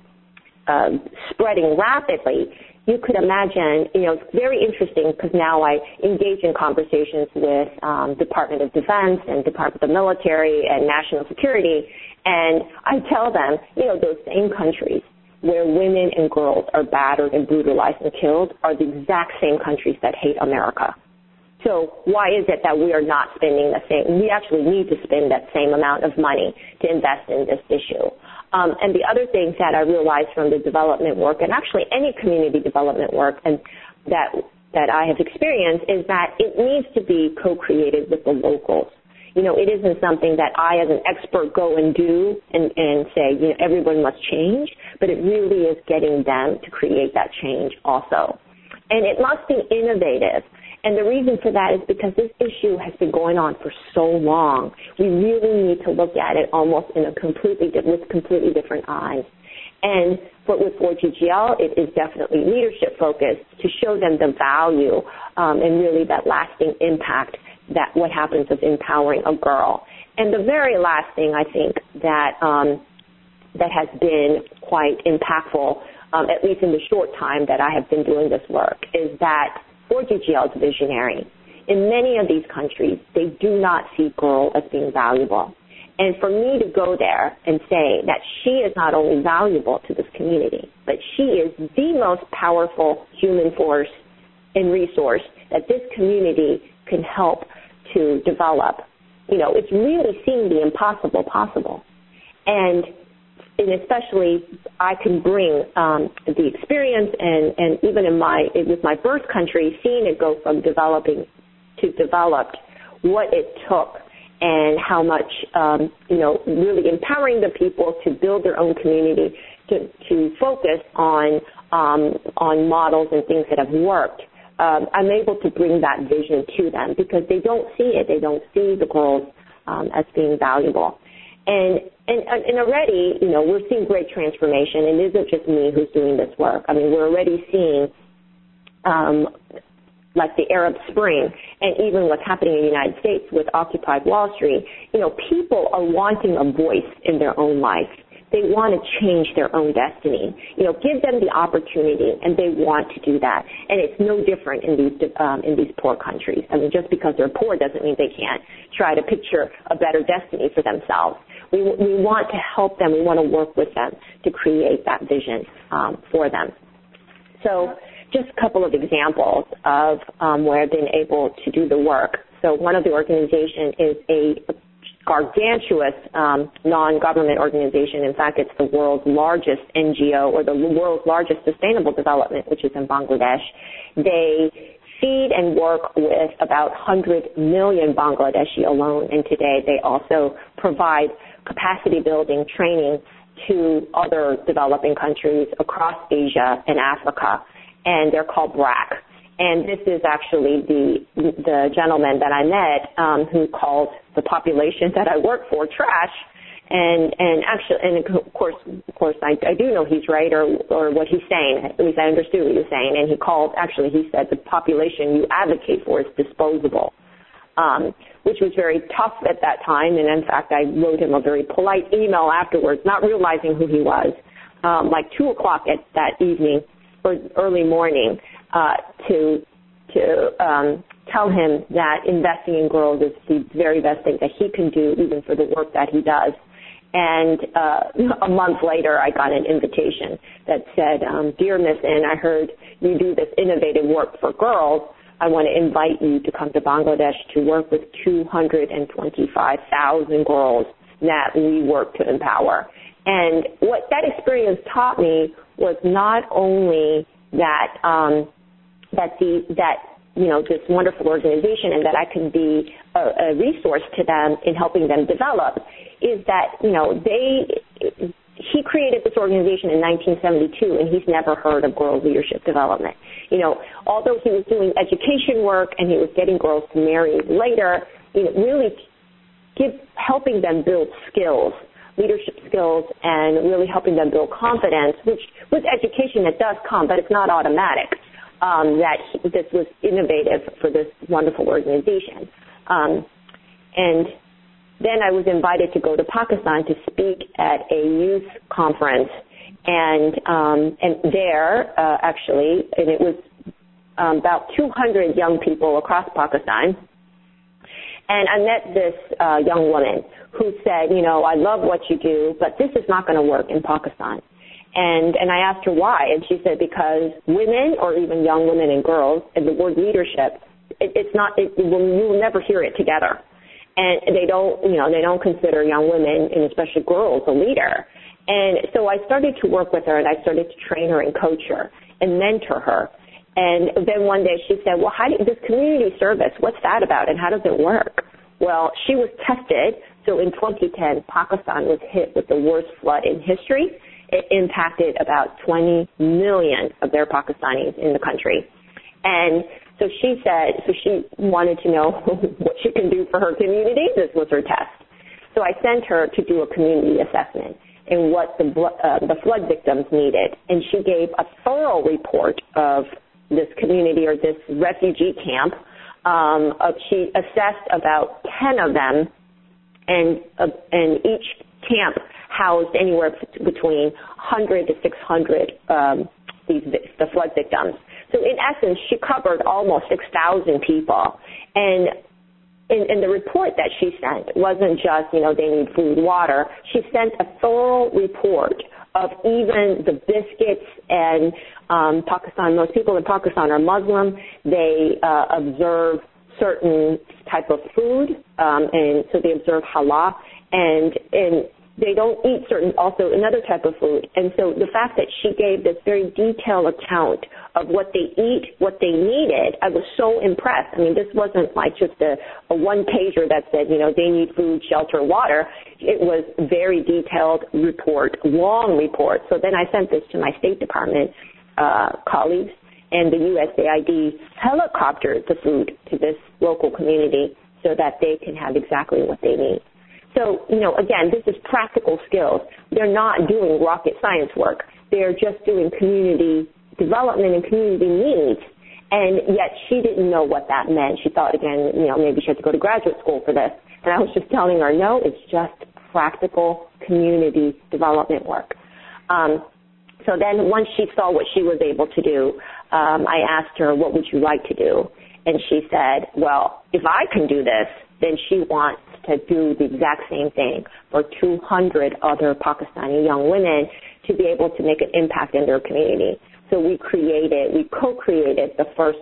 Speaker 4: spreading rapidly, you could imagine, it's very interesting because now I engage in conversations with Department of Defense and Department of Military and National Security, and I tell them, those same countries where women and girls are battered and brutalized and killed are the exact same countries that hate America. So why is it that we are not spending the same? We actually need to spend that same amount of money to invest in this issue. And the other things that I realized from the development work, and actually any community development work, and that I have experienced, is that it needs to be co-created with the locals. It isn't something that I as an expert go and do and say, everyone must change, but it really is getting them to create that change also. And it must be innovative. And the reason for that is because this issue has been going on for so long. We really need to look at it almost with completely different eyes. And with 4GGL, it is definitely leadership focused to show them the value and really that lasting impact that what happens of empowering a girl. And the very last thing I think that has been quite impactful, at least in the short time that I have been doing this work, is that 4GGL is visionary. In many of these countries, they do not see girl as being valuable. And for me to go there and say that she is not only valuable to this community, but she is the most powerful human force and resource that this community can help to develop. It's really seeing the impossible possible. And especially I can bring the experience and even with my birth country, seeing it go from developing to developed, what it took, and how much, really empowering the people to build their own community, to focus on models and things that have worked. I'm able to bring that vision to them because they don't see it. They don't see the girls as being valuable. And already, we're seeing great transformation. And it isn't just me who's doing this work. I mean, we're already seeing like the Arab Spring, and even what's happening in the United States with Occupy Wall Street, people are wanting a voice in their own life. They want to change their own destiny. Give them the opportunity, and they want to do that. And it's no different in these poor countries. I mean, just because they're poor doesn't mean they can't try to picture a better destiny for themselves. We want to help them. We want to work with them to create that vision for them. So just a couple of examples of where I've been able to do the work. So one of the organizations is a gargantuous non-government organization. In fact, it's the world's largest NGO, or the world's largest sustainable development, which is in Bangladesh. They feed and work with about 100 million Bangladeshi alone, and today they also provide capacity building training to other developing countries across Asia and Africa, and they're called BRAC. And this is actually the gentleman that I met who called the population that I work for trash. And of course I do know he's right, or what he's saying. At least I understood what he was saying. And he said the population you advocate for is disposable, which was very tough at that time. And in fact, I wrote him a very polite email afterwards, not realizing who he was, like 2 o'clock at that evening or early morning, to tell him that investing in girls is the very best thing that he can do, even for the work that he does. And a month later, I got an invitation that said, "Dear Miss N, I heard you do this innovative work for girls. I want to invite you to come to Bangladesh to work with 225,000 girls that we work to empower." And what that experience taught me was not only that this wonderful organization, and that I can be a resource to them in helping them develop, is that he created this organization in 1972, and he's never heard of girl leadership development. Although he was doing education work and he was getting girls to marry later, really helping them build skills, leadership skills, and really helping them build confidence, which with education it does come, but it's not automatic. This was innovative for this wonderful organization. And then I was invited to go to Pakistan to speak at a youth conference, and there, and it was about 200 young people across Pakistan. And I met this young woman who said, I love what you do, but this is not going to work in Pakistan. And I asked her why, and she said because women, or even young women and girls, and the word leadership, you will never hear it together. And they don't consider young women, and especially girls, a leader. And so I started to work with her, and I started to train her and coach her and mentor her. And then one day she said, well, this community service, what's that about, and how does it work? Well, she was tested. So in 2010, Pakistan was hit with the worst flood in history. It impacted about 20 million of their Pakistanis in the country. And so she wanted to know what she can do for her community. This was her test. So I sent her to do a community assessment and what the flood victims needed. And she gave a thorough report of this community, or this refugee camp. She assessed about 10 of them, and each camp housed anywhere between 100 to 600 the flood victims. So in essence, she covered almost 6,000 people. And the report that she sent wasn't just, they need food, water. She sent a thorough report of even the biscuits, and Pakistan, most people in Pakistan are Muslim. They observe certain type of food, and so they observe halal, and They don't eat also another type of food. And so the fact that she gave this very detailed account of what they eat, what they needed, I was so impressed. I mean, this wasn't like just a one-pager that said, they need food, shelter, water. It was very detailed report, long report. So then I sent this to my State Department colleagues, and the USAID helicoptered the food to this local community so that they can have exactly what they need. So, again, this is practical skills. They're not doing rocket science work. They're just doing community development and community needs. And yet she didn't know what that meant. She thought, again, maybe she had to go to graduate school for this. And I was just telling her, no, it's just practical community development work. So then once she saw what she was able to do, I asked her, what would you like to do? And she said, well, if I can do this, then she wants to do the exact same thing for 200 other Pakistani young women to be able to make an impact in their community. So we co-created the first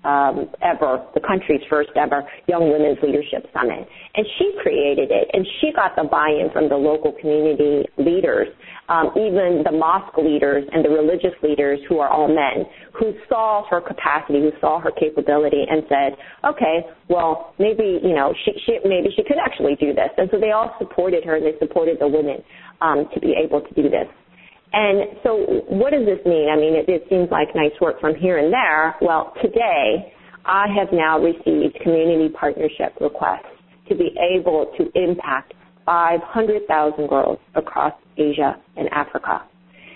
Speaker 4: the country's first ever Young Women's Leadership Summit. And she created it, and she got the buy-in from the local community leaders, even the mosque leaders and the religious leaders who are all men, who saw her capacity, who saw her capability and said, okay, well, maybe, maybe she could actually do this. And so they all supported her, and they supported the women to be able to do this. And so what does this mean? I mean, it seems like nice work from here and there. Well, today I have now received community partnership requests to be able to impact 500,000 girls across Asia and Africa.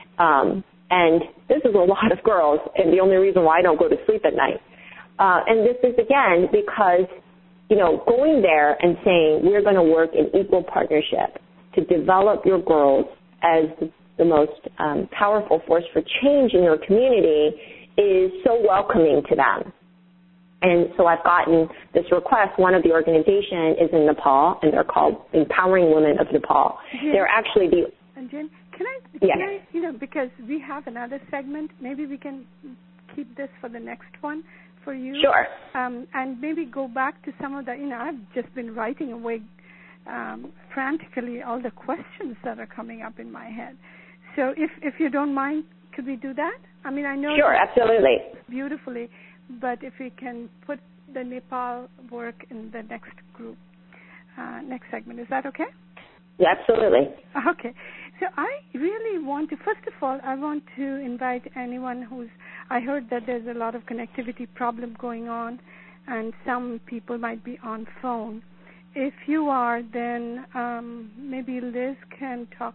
Speaker 4: And this is a lot of girls, and the only reason why I don't go to sleep at night. And this is, again, because, going there and saying we're going to work in equal partnership to develop your girls as the most powerful force for change in your community is so welcoming to them. And so I've gotten this request. One of the organizations is in Nepal, and they're called Empowering Women of Nepal.
Speaker 1: Jen,
Speaker 4: they're actually the...
Speaker 1: And Jen, can I, because we have another segment, maybe we can keep this for the next one for you.
Speaker 4: Sure.
Speaker 1: And maybe go back to some of the, I've just been writing away frantically all the questions that are coming up in my head. So if you don't mind, could we do that? I mean, I know.
Speaker 4: Sure, absolutely.
Speaker 1: Beautifully, but if we can put the Nepal work in the next group, next segment, is that okay?
Speaker 4: Yeah, absolutely.
Speaker 1: Okay. So I really want to, first of all, I want to invite anyone I heard that there's a lot of connectivity problem going on, and some people might be on phone. If you are, then maybe Liz can talk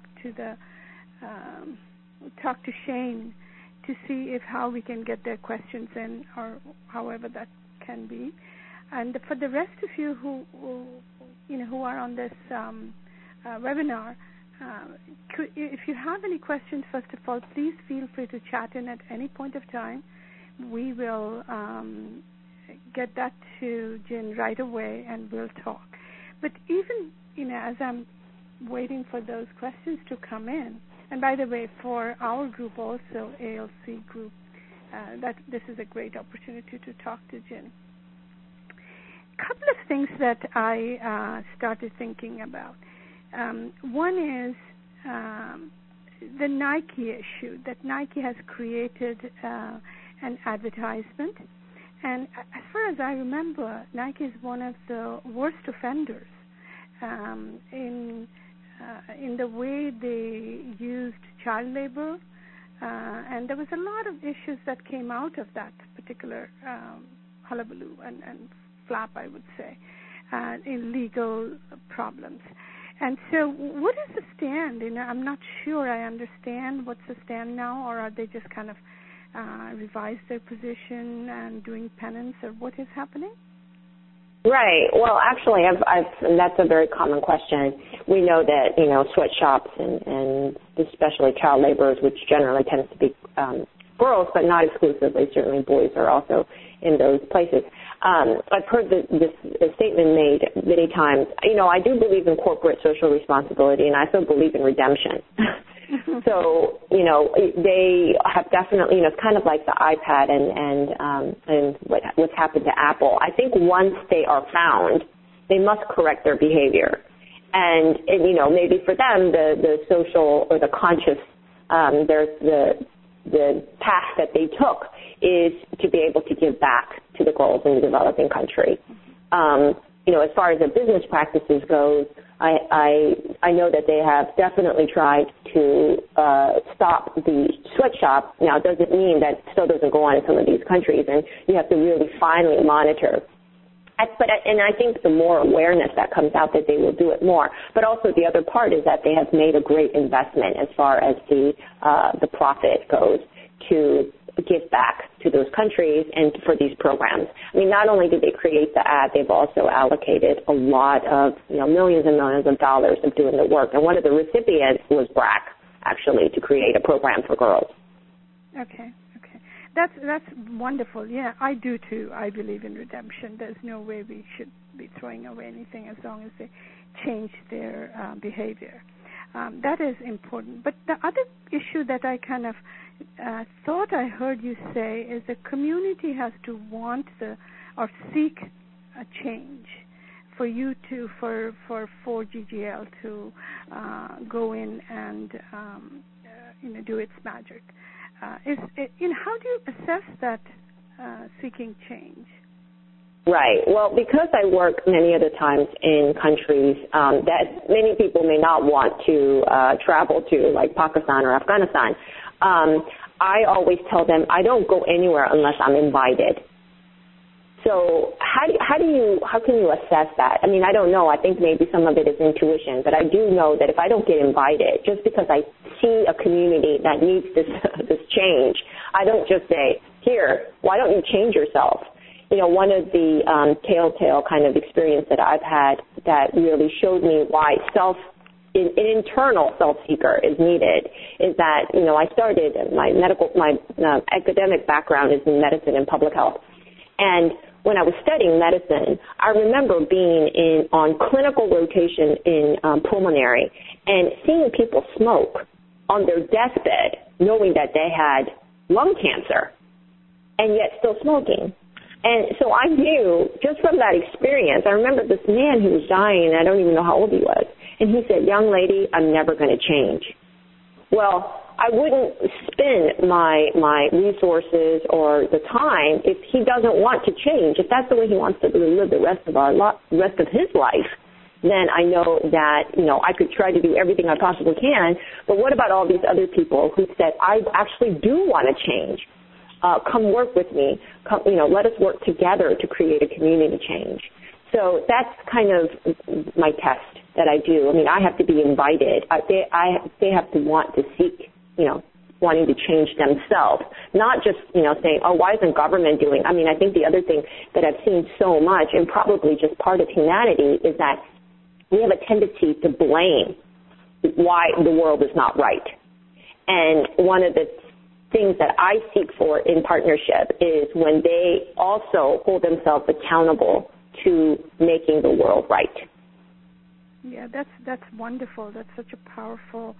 Speaker 1: to Shane to see how we can get their questions in, or however that can be. And for the rest of you who are on this webinar, if you have any questions, first of all, please feel free to chat in at any point of time. We will get that to Jen right away, and we'll talk. But even as I'm waiting for those questions to come in, and by the way, for our group also, ALC group, that this is a great opportunity to talk to Jen. A couple of things that I started thinking about. One is the Nike issue, that Nike has created an advertisement. And as far as I remember, Nike is one of the worst offenders in the way they used child labor, and there was a lot of issues that came out of that particular hullabaloo and flap, I would say, in legal problems. And so what is the stand? I'm not sure I understand what's the stand now, or are they just kind of revised their position and doing penance, or what is happening?
Speaker 4: Right. Well, actually, and that's a very common question. We know that, sweatshops and especially child laborers, which generally tends to be girls, but not exclusively, certainly boys are also in those places. I've heard this statement made many times. I do believe in corporate social responsibility, and I also believe in redemption. So, they have definitely, it's kind of like the iPad and what's happened to Apple. I think once they are found, they must correct their behavior. And maybe for them, the social or the conscious, the path that they took is to be able to give back to the girls in the developing country. As far as their business practices goes, I know that they have definitely tried to stop the sweatshop. Now, it doesn't mean that it still doesn't go on in some of these countries, and you have to really finely monitor. And I think the more awareness that comes out, that they will do it more. But also the other part is that they have made a great investment as far as the profit goes to give back to those countries and for these programs. I mean, not only did they create the ad, they've also allocated a lot of, millions and millions of dollars of doing the work. And one of the recipients was BRAC, actually, to create a program for girls.
Speaker 1: Okay. That's wonderful. Yeah, I do too. I believe in redemption. There's no way we should be throwing away anything as long as they change their behavior. That is important. But the other issue that I kind of thought I heard you say is the community has to want or seek a change for you to, for 4GGL to go in and do its magic. How do you assess that seeking change?
Speaker 4: Right. Well, because I work many of the times in countries that many people may not want to travel to, like Pakistan or Afghanistan, I always tell them I don't go anywhere unless I'm invited. So how can you assess that? I mean, I don't know. I think maybe some of it is intuition, but I do know that if I don't get invited, just because I see a community that needs this change, I don't just say, here, why don't you change yourself? One of the telltale kind of experience that I've had that really showed me why an internal self-seeker is needed is that, I started my academic background is in medicine and public health. And when I was studying medicine, I remember being on clinical rotation in pulmonary and seeing people smoke on their deathbed, knowing that they had lung cancer and yet still smoking. And so I knew, just from that experience, I remember this man who was dying, and I don't even know how old he was, and he said, young lady, I'm never going to change. Well, I wouldn't spend my resources or the time if he doesn't want to change. If that's the way he wants to live the rest of his life, then I know that, I could try to do everything I possibly can. But what about all these other people who said, I actually do want to change? Come work with me. Let us work together to create a community change. So that's kind of my test that I do. I mean, I have to be invited. They have to want to seek, wanting to change themselves, not just, saying, oh, why isn't government doing? I mean, I think the other thing that I've seen so much, and probably just part of humanity, is that we have a tendency to blame why the world is not right. And one of the things that I seek for in partnership is when they also hold themselves accountable to making the world right.
Speaker 1: Yeah, that's wonderful. That's such a powerful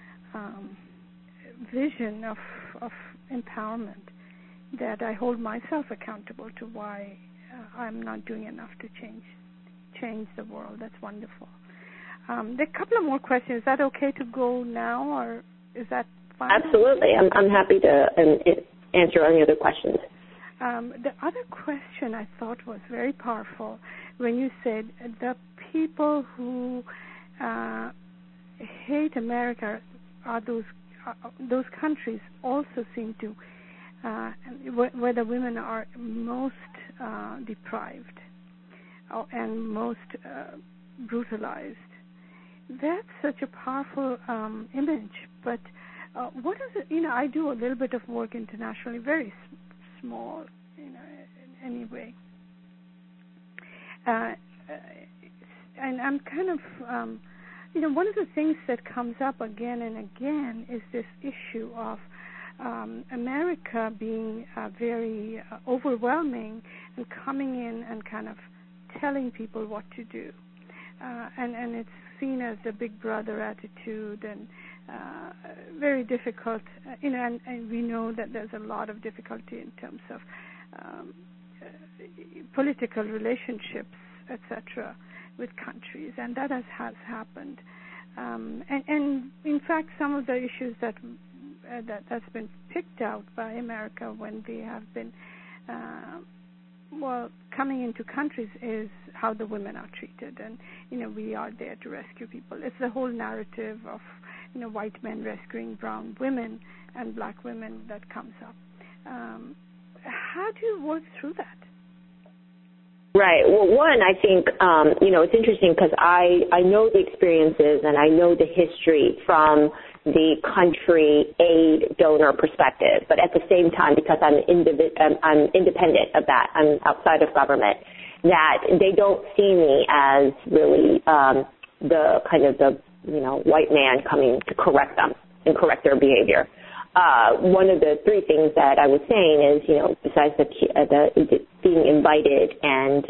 Speaker 1: vision of empowerment that I hold myself accountable to why I'm not doing enough to change the world. That's wonderful. There are a couple of more questions. Is that okay to go now, or is that fine?
Speaker 4: Absolutely. I'm happy to answer any other questions.
Speaker 1: The other question I thought was very powerful when you said the people who hate America are those countries also seem to where the women are most deprived and most brutalized. That's such a powerful image. But what is it? I do a little bit of work internationally, very small, in any way. And I'm kind of, one of the things that comes up again and again is this issue of America being very overwhelming and coming in and kind of telling people what to do. And it's seen as the big brother attitude and very difficult, and we know that there's a lot of difficulty in terms of political relationships, etc. with countries, and that has happened. And in fact, some of the issues that's been picked out by America when they have been coming into countries is how the women are treated, and we are there to rescue people. It's the whole narrative of white men rescuing brown women and black women that comes up. How do you work through that?
Speaker 4: Right. Well, one, I think, it's interesting because I know the experiences and I know the history from the country aid donor perspective, but at the same time, because I'm independent of that, I'm outside of government, that they don't see me as really the kind of the white man coming to correct them and correct their behavior. One of the three things that I was saying is, besides the being invited and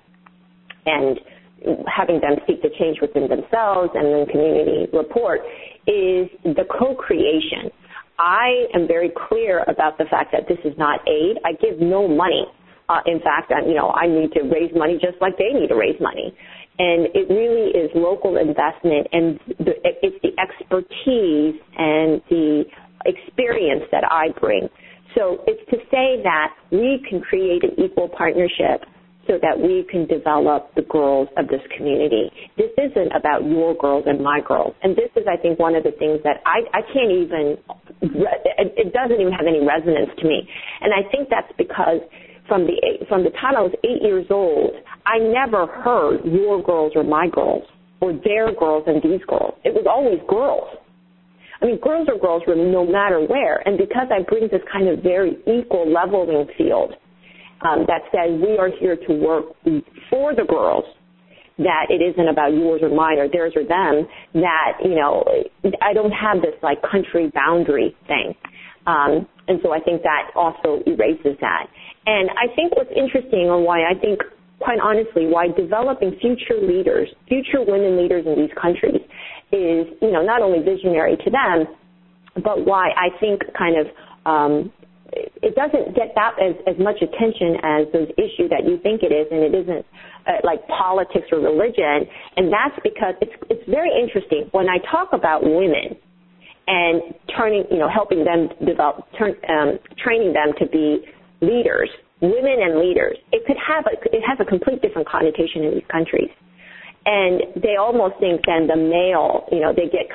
Speaker 4: having them seek the change within themselves and then community report, is the co-creation. I am very clear about the fact that this is not aid. I give no money. In fact, I need to raise money just like they need to raise money. And it really is local investment, and it's the expertise and the experience that I bring. So it's to say that we can create an equal partnership so that we can develop the girls of this community. This isn't about your girls and my girls. And this is, I think, one of the things that I can't even, it doesn't even have any resonance to me. And I think that's because from the time I was 8 years old, I never heard your girls or my girls or their girls and these girls. It was always girls. I mean, girls are girls no matter where. And because I bring this kind of very equal leveling field that says we are here to work for the girls, that it isn't about yours or mine or theirs or them, that, I don't have this like country boundary thing. And so I think that also erases that. And I think what's interesting, or why I think, quite honestly, why developing future leaders, future women leaders in these countries is, not only visionary to them, but why I think kind of it doesn't get that as much attention as those issues that you think it is, and it isn't like politics or religion. And that's because it's very interesting. When I talk about women and helping them develop, training them to be leaders, women and leaders, it has a complete different connotation in these countries. And they almost think then the male, they get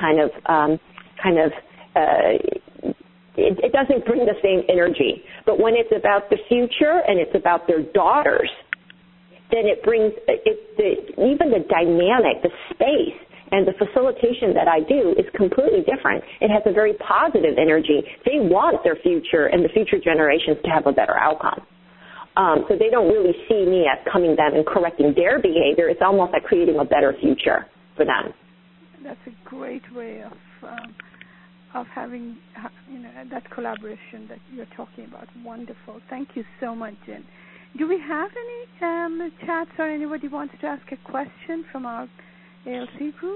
Speaker 4: it doesn't bring the same energy. But when it's about the future and it's about their daughters, then it brings even the dynamic, the space, and the facilitation that I do is completely different. It has a very positive energy. They want their future and the future generations to have a better outcome. So they don't really see me as coming them and correcting their behavior. It's almost like creating a better future for them.
Speaker 1: That's a great way of having that collaboration that you're talking about. Wonderful. Thank you so much, Jen. Do we have any chats or anybody wants to ask a question from our ALC group?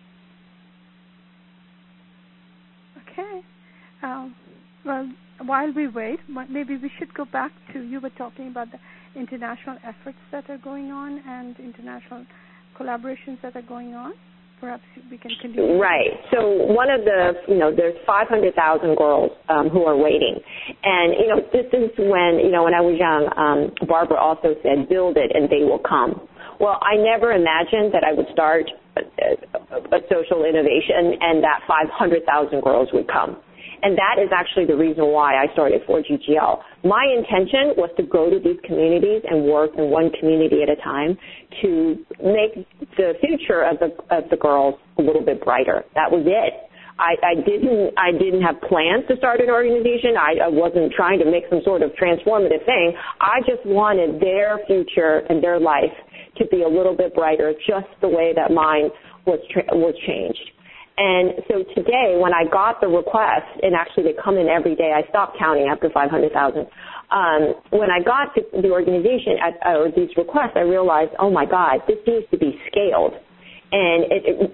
Speaker 1: Okay. Well, while we wait, maybe we should go back to, you were talking about the international efforts that are going on and international collaborations that are going on. Perhaps we can continue.
Speaker 4: Right. So one of there's 500,000 girls who are waiting. And, this is when I was young, Barbara also said, build it and they will come. Well, I never imagined that I would start a social innovation and that 500,000 girls would come. And that is actually the reason why I started 4GGL. My intention was to go to these communities and work in one community at a time to make the future of the girls a little bit brighter. That was it. I didn't have plans to start an organization. I wasn't trying to make some sort of transformative thing. I just wanted their future and their life to be a little bit brighter, just the way that mine was changed. And so today, when I got the request, and actually they come in every day, I stopped counting after 500,000. When I got the organization or these requests, I realized, oh my God, this needs to be scaled, and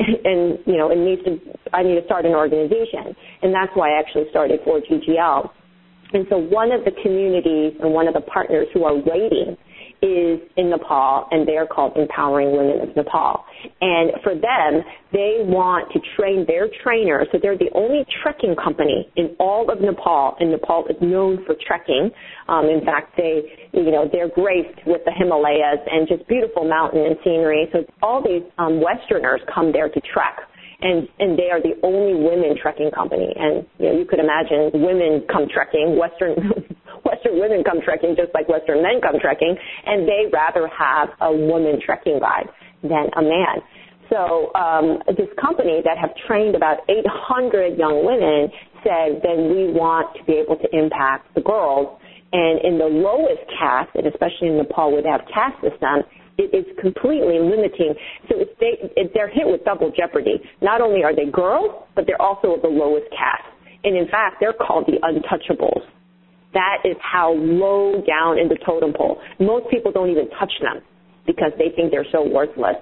Speaker 4: I need to start an organization, and that's why I actually started 4GGL. And so one of the communities and one of the partners who are waiting is in Nepal, and they are called Empowering Women of Nepal. And for them, they want to train their trainers. So they're the only trekking company in all of Nepal, and Nepal is known for trekking. In fact, they're graced with the Himalayas and just beautiful mountain and scenery. So all these Westerners come there to trek. And they are the only women trekking company. And you could imagine women come trekking, Western women come trekking just like Western men come trekking, and they rather have a woman trekking guide than a man. So this company that have trained about 800 young women said that we want to be able to impact the girls. And in the lowest caste, and especially in Nepal where they have caste system, it is completely limiting. So they're hit with double jeopardy. Not only are they girls, but they're also the lowest caste. And in fact, they're called the untouchables. That is how low down in the totem pole. Most people don't even touch them because they think they're so worthless.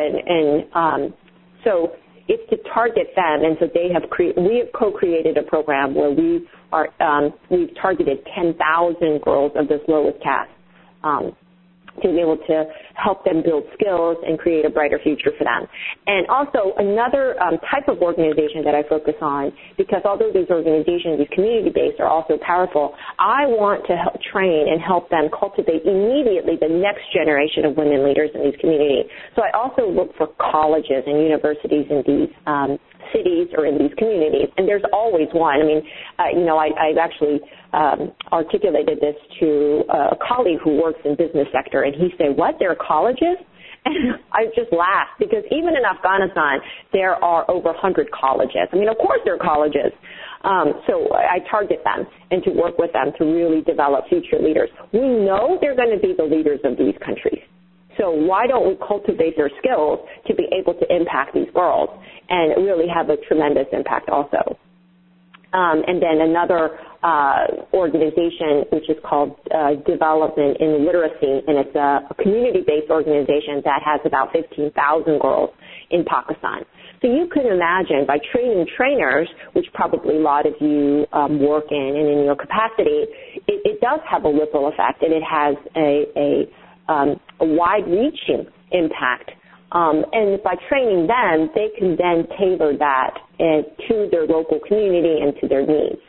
Speaker 4: So it's to target them. And so we have co-created a program where we've targeted 10,000 girls of this lowest caste. To be able to help them build skills and create a brighter future for them. And also another type of organization that I focus on, because although these organizations, these community-based, are also powerful, I want to help train and help them cultivate immediately the next generation of women leaders in these communities. So I also look for colleges and universities in these cities or in these communities, and there's always one. I mean, I've actually articulated this to a colleague who works in business sector, and he said, "What? There are colleges?" And I just laughed because even in Afghanistan, there are over 100 colleges. I mean, of course there are colleges. So I target them and to work with them to really develop future leaders. We know they're going to be the leaders of these countries. So why don't we cultivate their skills to be able to impact these girls and really have a tremendous impact also? And then another organization, which is called Development in Literacy, and it's a community-based organization that has about 15,000 girls in Pakistan. So you can imagine by training trainers, which probably a lot of you work in and in your capacity, it does have a ripple effect, and it has a wide-reaching impact. And by training them, they can then tailor that to their local community and to their needs.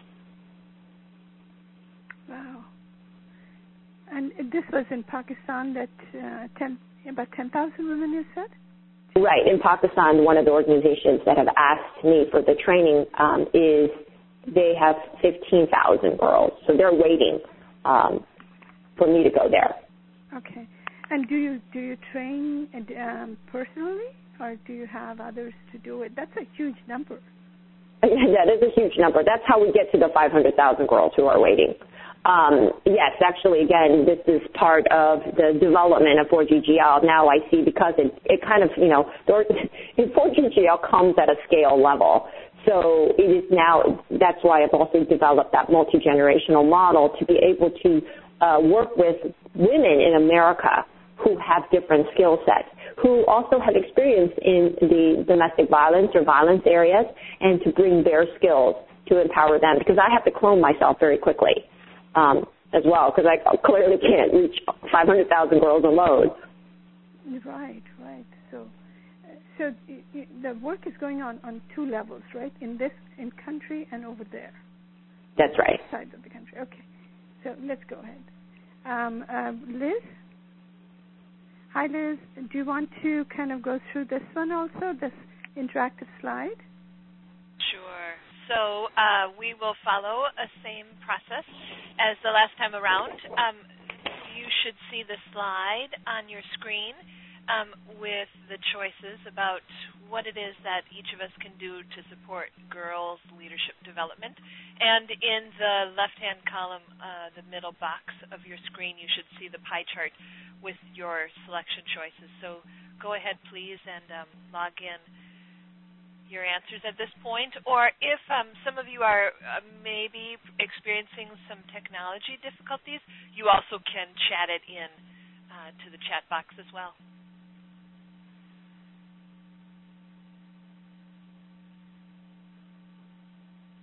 Speaker 1: Wow. And this was in Pakistan that about 10,000 women, you said?
Speaker 4: Right. In Pakistan, one of the organizations that have asked me for the training is they have 15,000 girls. So they're waiting for me to go there.
Speaker 1: Okay. And do you train personally, or do you have others to do it? That's a huge number.
Speaker 4: Yeah, that is a huge number. That's how we get to the 500,000 girls who are waiting. Yes, actually, again, this is part of the development of 4GGL. Now I see because it kind of, 4GGL comes at a scale level. So it is now, that's why I've also developed that multi-generational model to be able to work with women in America who have different skill sets, who also have experience in the domestic violence or violence areas, and to bring their skills to empower them. Because I have to clone myself very quickly as well, because I clearly can't reach 500,000 girls alone.
Speaker 1: Right. So the work is going on two levels, right? In country and over there.
Speaker 4: That's right.
Speaker 1: Side of the country. Okay. So let's go ahead. Liz? Hi, Liz. Do you want to kind of go through this one also, this interactive slide?
Speaker 3: Sure. So we will follow a same process as the last time around. You should see the slide on your screen with the choices about what it is that each of us can do to support girls' leadership development. And in the left-hand column, the middle box of your screen, you should see the pie chart with your selection choices. So go ahead, please, and log in your answers at this point. Or if some of you are maybe experiencing some technology difficulties, you also can chat it in to the chat box as well.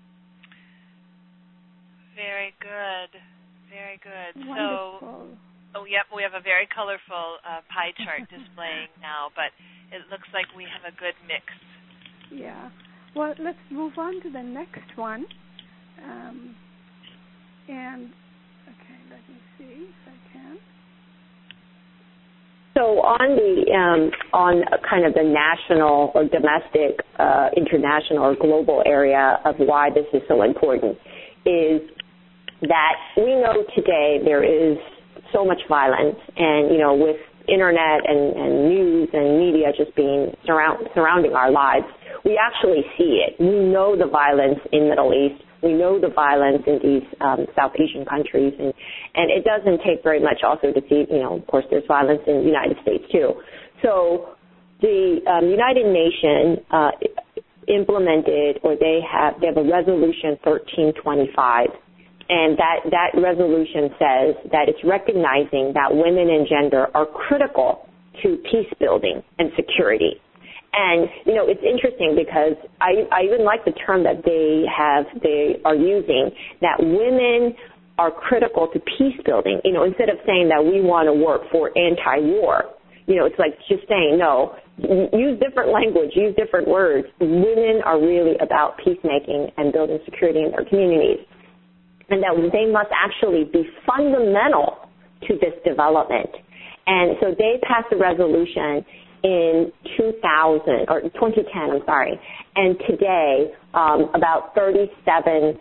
Speaker 3: Very good. Very good.
Speaker 1: Wonderful.
Speaker 3: So Oh, yep, we have a very colorful pie chart displaying now, but it looks like we have a good mix.
Speaker 1: Yeah. Well, let's move on to the next one. Okay, let me see if I can.
Speaker 4: So on kind of the national or domestic, international or global area of why this is so important is that we know today there is so much violence, and with internet and news and media just being surrounding our lives, we actually see it. We know the violence in Middle East. We know the violence in these South Asian countries, and it doesn't take very much also to see, of course, there's violence in the United States too. So the United Nations implemented, or they have a resolution 1325, and that resolution says that it's recognizing that women and gender are critical to peace building and security. And, it's interesting because I even like the term that they are using, that women are critical to peace building. Instead of saying that we want to work for anti-war, it's like just saying, no, use different language, use different words. Women are really about peacemaking and building security in their communities, and that they must actually be fundamental to this development. And so they passed a resolution in 2010, and today about 37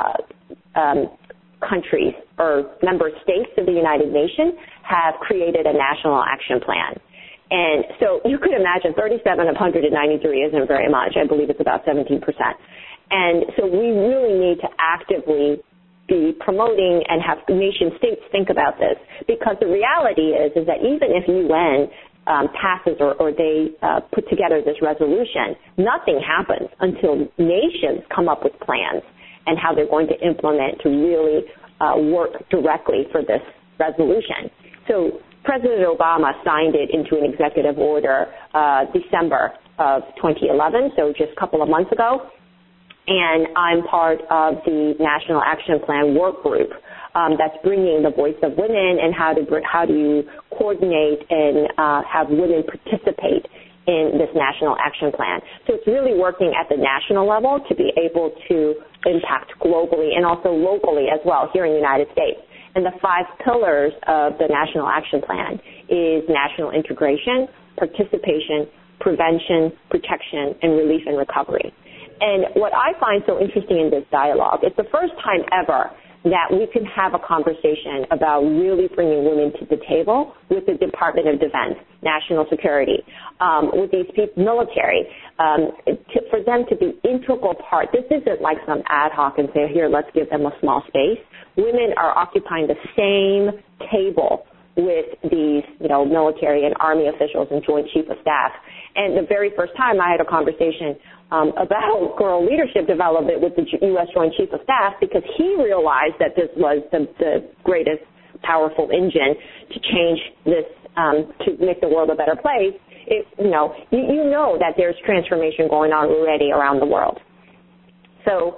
Speaker 4: countries or member states of the United Nations have created a national action plan. And so you could imagine 37 of 193 isn't very much. I believe it's about 17%. And so we really need to actively be promoting and have nation states think about this, because the reality is that even if UN passes or they put together this resolution, nothing happens until nations come up with plans and how they're going to implement to really work directly for this resolution. So President Obama signed it into an executive order December of 2011, so just a couple of months ago. And I'm part of the National Action Plan work group that's bringing the voice of women and how do you coordinate and have women participate in this National Action Plan. So it's really working at the national level to be able to impact globally and also locally as well here in the United States. And the 5 pillars of the National Action Plan is national integration, participation, prevention, protection, and relief and recovery. And what I find so interesting in this dialogue, it's the first time ever that we can have a conversation about really bringing women to the table with the Department of Defense, National Security, with these people, military, for them to be integral part. This isn't like some ad hoc and say, here, let's give them a small space. Women are occupying the same table with these, military and Army officials and Joint Chief of Staff. And the very first time I had a conversation about girl leadership development with the U.S. Joint Chief of Staff, because he realized that this was the greatest powerful engine to change this, to make the world a better place. You know that there's transformation going on already around the world. So,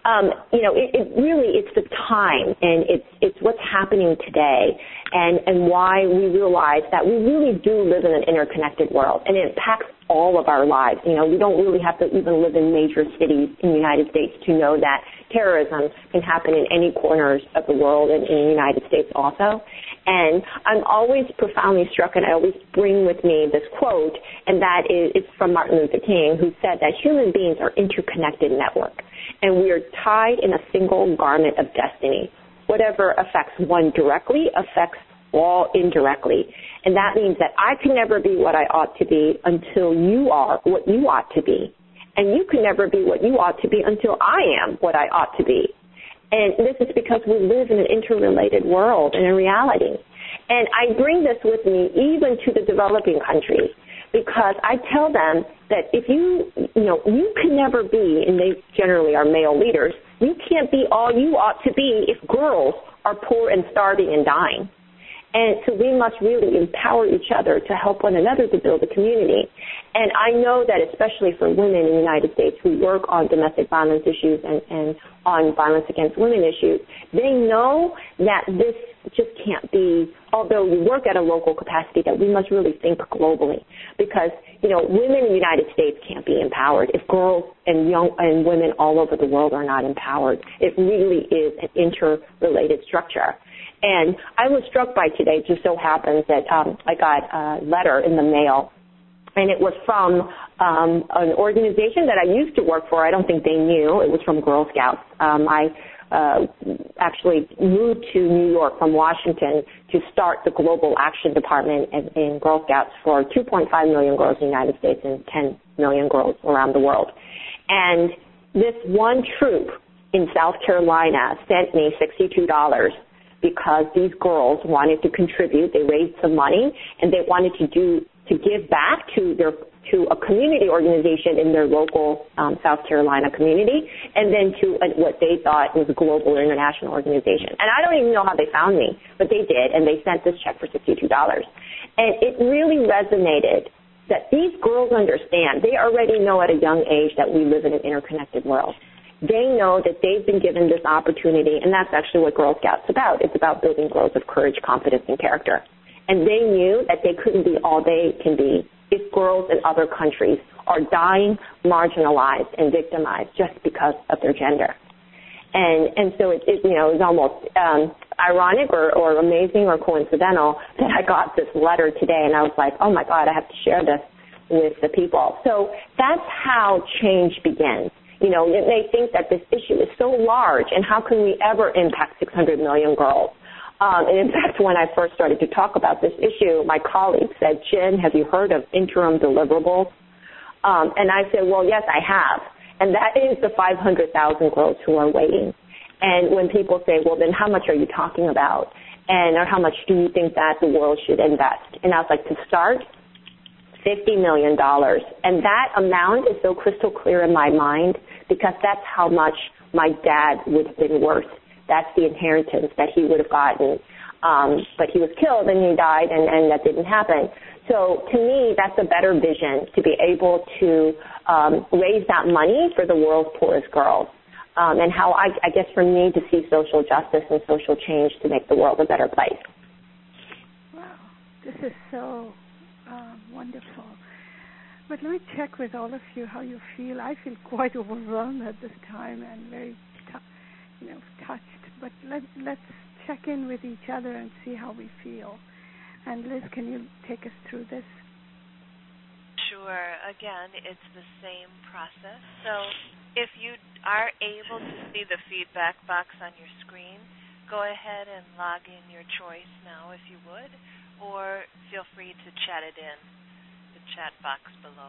Speaker 4: it's the time, and it's what's happening today, and why we realize that we really do live in an interconnected world, and it impacts all of our lives. We don't really have to even live in major cities in the United States to know that terrorism can happen in any corners of the world and in the United States also. And I'm always profoundly struck, and I always bring with me this quote, and that is, it's from Martin Luther King, who said that human beings are interconnected network, and we are tied in a single garment of destiny. Whatever affects one directly affects all indirectly. And that means that I can never be what I ought to be until you are what you ought to be. And you can never be what you ought to be until I am what I ought to be. And this is because we live in an interrelated world and a reality. And I bring this with me even to the developing countries, because I tell them that if you can never be, and they generally are male leaders, you can't be all you ought to be if girls are poor and starving and dying. And so we must really empower each other to help one another to build a community. And I know that especially for women in the United States who work on domestic violence issues and on violence against women issues, they know that this just can't be, although we work at a local capacity, that we must really think globally, because, women in the United States can't be empowered if girls and women all over the world are not empowered. It really is an interrelated structure. And I was struck by today, it just so happens that I got a letter in the mail, and it was from an organization that I used to work for. I don't think they knew. It was from Girl Scouts. I actually moved to New York from Washington to start the Global Action Department in Girl Scouts for 2.5 million girls in the United States and 10 million girls around the world. And this one troop in South Carolina sent me $62 because these girls wanted to contribute. They raised some money, and they wanted to give back to a community organization in their local South Carolina community, and then to what they thought was a global or international organization. And I don't even know how they found me, but they did, and they sent this check for $62. And it really resonated that these girls understand. They already know at a young age that we live in an interconnected world. They know that they've been given this opportunity, and that's actually what Girl Scouts is about. It's about building girls of courage, confidence, and character. And they knew that they couldn't be all they can be if girls in other countries are dying, marginalized, and victimized just because of their gender. And so it was almost ironic or amazing or coincidental that I got this letter today, and I was like, oh my God, I have to share this with the people. So that's how change begins. You may think that this issue is so large, and how can we ever impact 600 million girls? And in fact, when I first started to talk about this issue, my colleague said, Jen, have you heard of interim deliverables? And I said, well, yes, I have. And that is the 500,000 girls who are waiting. And when people say, well, then how much are you talking about? Or how much do you think that the world should invest? And I was like, to start, $50 million. And that amount is so crystal clear in my mind because that's how much my dad would have been worth. That's the inheritance that he would have gotten. But he was killed and he died, and that didn't happen. So to me, that's a better vision, to be able to raise that money for the world's poorest girls. And how, I guess for me, to see social justice and social change to make the world a better place.
Speaker 1: Wow, this is so wonderful. But let me check with all of you how you feel. I feel quite overwhelmed at this time and very touched. But let's check in with each other and see how we feel. And Liz, can you take us through this?
Speaker 3: Sure. Again, it's the same process. So if you are able to see the feedback box on your screen, go ahead and log in your choice now if you would, or feel free to chat it in the chat box below.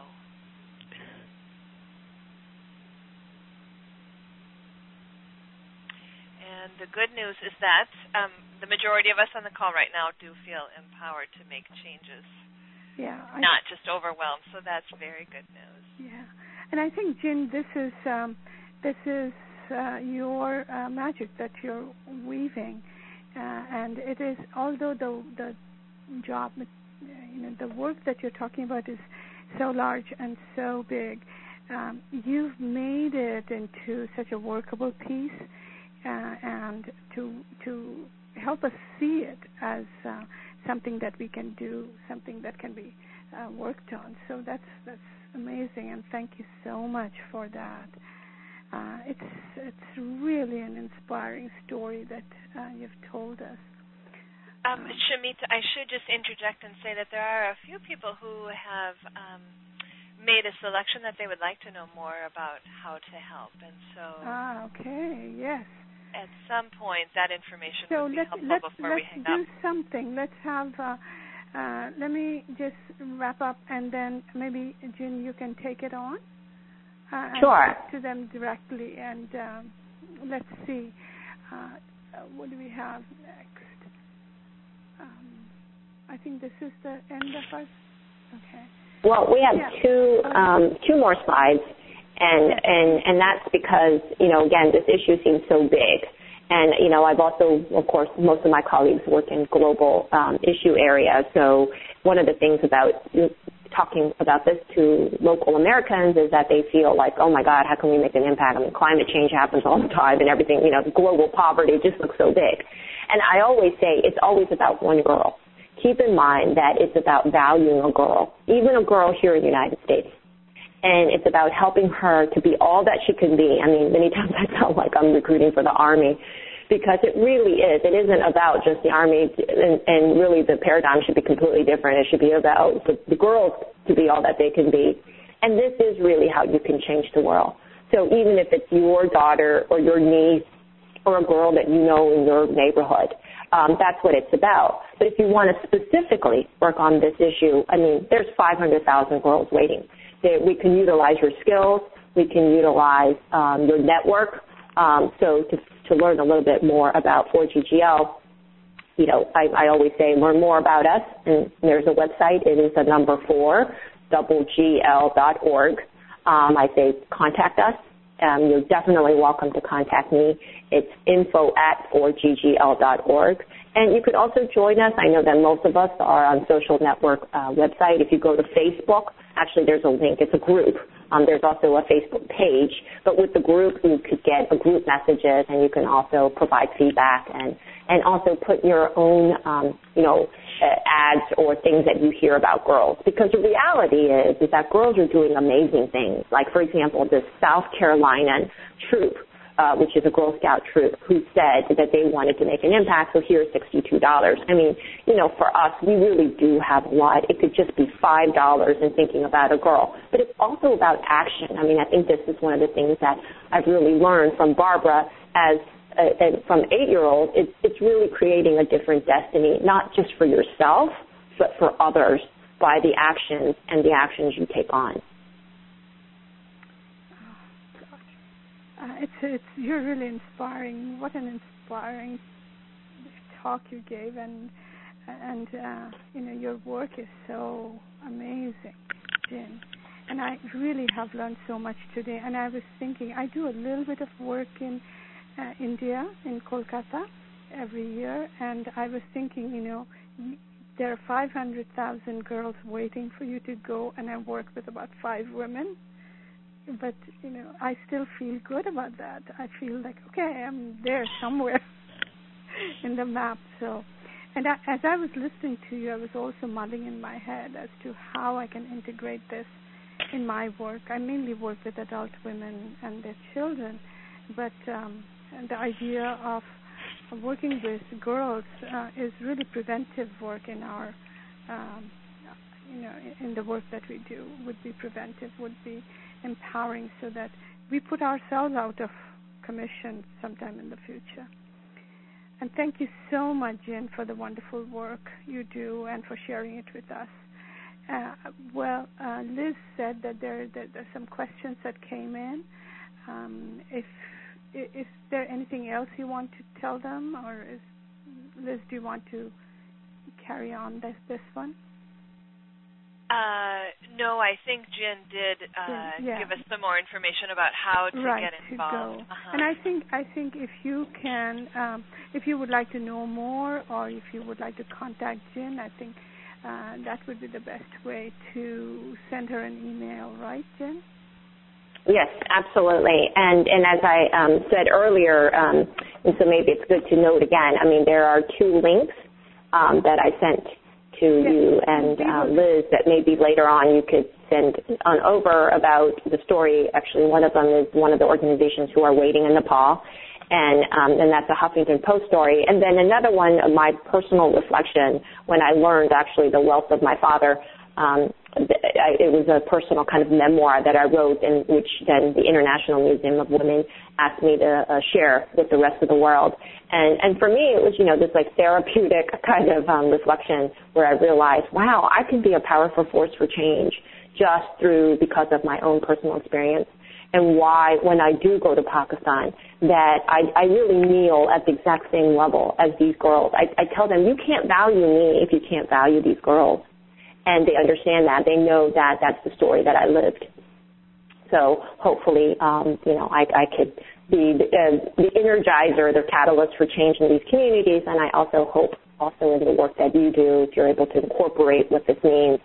Speaker 3: And the good news is that the majority of us on the call right now do feel empowered to make changes, not just overwhelmed. So that's very good news.
Speaker 1: Yeah, and I think, Jen, this is your magic that you're weaving, and it is, although the job, the work that you're talking about is so large and so big, you've made it into such a workable piece. And to help us see it as something that we can do, something that can be worked on. So that's amazing, and thank you so much for that. It's really an inspiring story that you've told us.
Speaker 3: Shamita, I should just interject and say that there are a few people who have made a selection that they would like to know more about how to help, and so.
Speaker 1: Okay, yes.
Speaker 3: At some point, that information would be helpful before we hang up.
Speaker 1: Let's do something. Let's have, let me just wrap up, and then maybe, Jen, you can take it on.
Speaker 4: Sure.
Speaker 1: And talk to them directly, and let's see. What do we have next? I think this is the end of us. Okay.
Speaker 4: Well, we have two more slides. And that's because, again, this issue seems so big. And, I've also, of course, most of my colleagues work in global issue areas. So one of the things about talking about this to local Americans is that they feel like, oh my God, how can we make an impact? I mean, climate change happens all the time and everything, global poverty just looks so big. And I always say it's always about one girl. Keep in mind that it's about valuing a girl, even a girl here in the United States. And it's about helping her to be all that she can be. I mean, many times I sound like I'm recruiting for the Army, because it really is. It isn't about just the Army, and really the paradigm should be completely different. It should be about the girls to be all that they can be. And this is really how you can change the world. So even if it's your daughter or your niece or a girl that you know in your neighborhood, that's what it's about. But if you want to specifically work on this issue, I mean, there's 500,000 girls waiting. We can utilize your skills. We can utilize your network. So to learn a little bit more about 4GGL, I always say learn more about us, and there's a website. It is the number 4GGL.org. I say contact us. You're definitely welcome to contact me. It's info@4ggl.org. And you could also join us. I know that most of us are on social network website. If you go to Facebook, actually there's a link. It's a group. There's also a Facebook page. But with the group, you could get group messages, and you can also provide feedback and also put your own, ads or things that you hear about girls. Because the reality is that girls are doing amazing things. Like, for example, this South Carolina troop, which is a Girl Scout troop, who said that they wanted to make an impact, so here's $62. I mean, for us, we really do have a lot. It could just be $5 in thinking about a girl. But it's also about action. I mean, I think this is one of the things that I've really learned from Barbara from 8-year-old. It's really creating a different destiny, not just for yourself, but for others by the actions you take on.
Speaker 1: You're really inspiring. What an inspiring talk you gave, and your work is so amazing, Jen. And I really have learned so much today. And I was thinking, I do a little bit of work in India, in Kolkata, every year, and I was thinking, there are 500,000 girls waiting for you to go, and I work with about 5 women. But, I still feel good about that. I feel like, okay, I'm there somewhere in the map. So, and as I was listening to you, I was also mulling in my head as to how I can integrate this in my work. I mainly work with adult women and their children, but the idea of working with girls is really preventive work in our, in the work that we do. Would be preventive, would be empowering, so that we put ourselves out of commission sometime in the future. And thank you so much, Jen, for the wonderful work you do and for sharing it with us. Liz said that there's some questions that came in. Is there anything else you want to tell them, or Liz, do you want to carry on this one?
Speaker 3: No, I think Jen did give us some more information about how to get involved.
Speaker 1: And I think if you can, if you would like to know more, or if you would like to contact Jen, I think that would be the best way to send her an email, right, Jen?
Speaker 4: Yes, absolutely. And as I said earlier, and so maybe it's good to note again, I mean, there are 2 links that I sent to you and Liz that maybe later on you could send on over about the story. Actually, one of them is one of the organizations who are waiting in Nepal, and that's a Huffington Post story. And then another one, my personal reflection, when I learned actually the wealth of my father. It was a personal kind of memoir that I wrote, in which then the International Museum of Women asked me to share with the rest of the world. And for me, it was, this like therapeutic kind of reflection where I realized, wow, I can be a powerful force for change just because of my own personal experience. And why, when I do go to Pakistan, that I really kneel at the exact same level as these girls. I tell them, you can't value me if you can't value these girls. And they understand that. They know that that's the story that I lived. So hopefully, I could be the energizer, the catalyst for change in these communities. And I also hope in the work that you do, if you're able to incorporate what this means,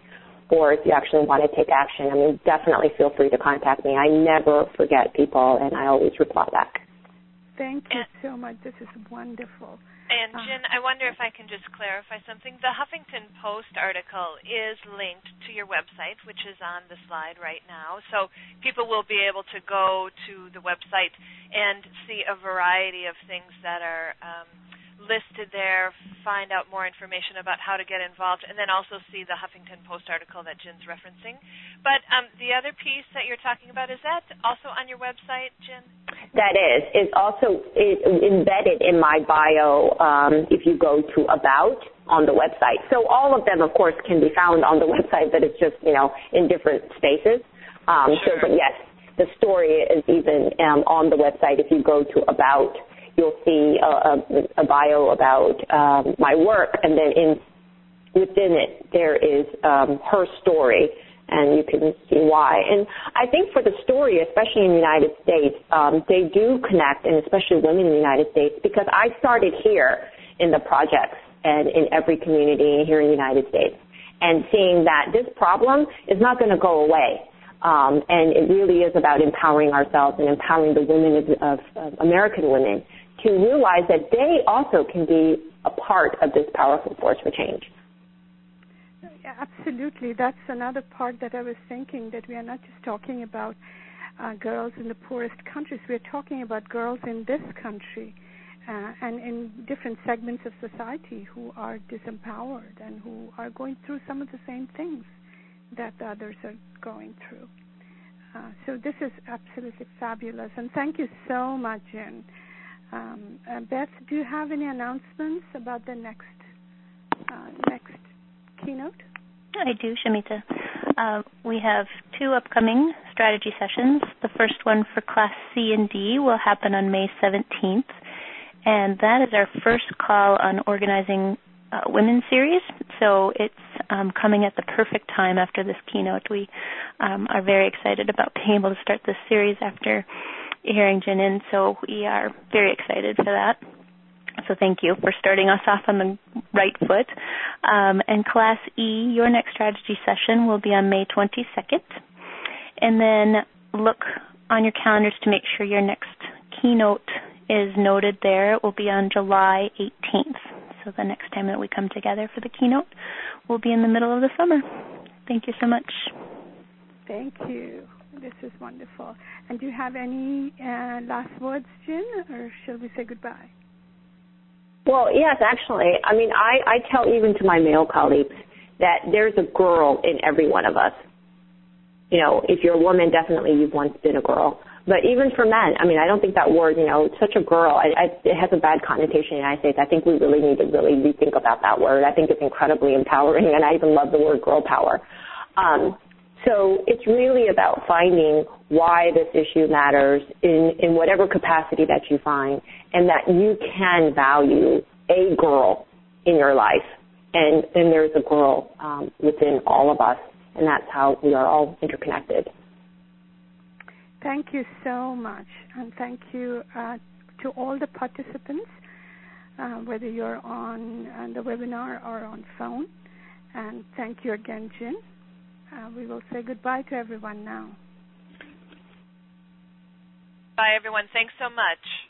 Speaker 4: or if you actually want to take action, I mean, definitely feel free to contact me. I never forget people, and I always reply back.
Speaker 1: Thank you so much. This is wonderful.
Speaker 3: And, Jen, I wonder if I can just clarify something. The Huffington Post article is linked to your website, which is on the slide right now. So people will be able to go to the website and see a variety of things that are listed there, find out more information about how to get involved, and then also see the Huffington Post article that Jen's referencing. But the other piece that you're talking about, is that also on your website, Jen?
Speaker 4: That is. It's also embedded in my bio if you go to About on the website. So all of them, of course, can be found on the website, but it's just, in different spaces.
Speaker 3: Sure.
Speaker 4: But yes, the story is even on the website. If you go to About, you'll see a bio about my work, and then within it there is her story, and you can see why. And I think for the story, especially in the United States, they do connect, and especially women in the United States, because I started here in the projects and in every community here in the United States, and seeing that this problem is not going to go away. And it really is about empowering ourselves and empowering the women of American women to realize that they also can be a part of this powerful force for change.
Speaker 1: Absolutely. That's another part that I was thinking, that we are not just talking about girls in the poorest countries. We are talking about girls in this country and in different segments of society who are disempowered and who are going through some of the same things that the others are going through. So this is absolutely fabulous. And thank you so much, Jen. Beth, do you have any announcements about the next keynote?
Speaker 5: I do, Shamita. We have 2 upcoming strategy sessions. The first one for Class C and D will happen on May 17th, and that is our first call on organizing women's series. So it's coming at the perfect time after this keynote. We are very excited about being able to start this series after hearing Jen in, so we are very excited for that. So thank you for starting us off on the right foot. And Class E, your next strategy session will be on May 22nd. And then look on your calendars to make sure your next keynote is noted there. It will be on July 18th. So the next time that we come together for the keynote will be in the middle of the summer. Thank you so much.
Speaker 1: Thank you. This is wonderful. And do you have any last words, Jen, or shall we say goodbye?
Speaker 4: Well, yes, actually. I mean, I tell even to my male colleagues that there's a girl in every one of us. If you're a woman, definitely you've once been a girl. But even for men, I mean, I don't think that word, such a girl, it has a bad connotation in the United States. I think we really need to really rethink about that word. I think it's incredibly empowering, and I even love the word girl power. So it's really about finding why this issue matters in whatever capacity that you find, and that you can value a girl in your life. And there's a girl within all of us, and that's how we are all interconnected.
Speaker 1: Thank you so much, and thank you to all the participants, whether you're on the webinar or on phone. And thank you again, Jen. We will say goodbye to everyone now.
Speaker 3: Bye, everyone. Thanks so much.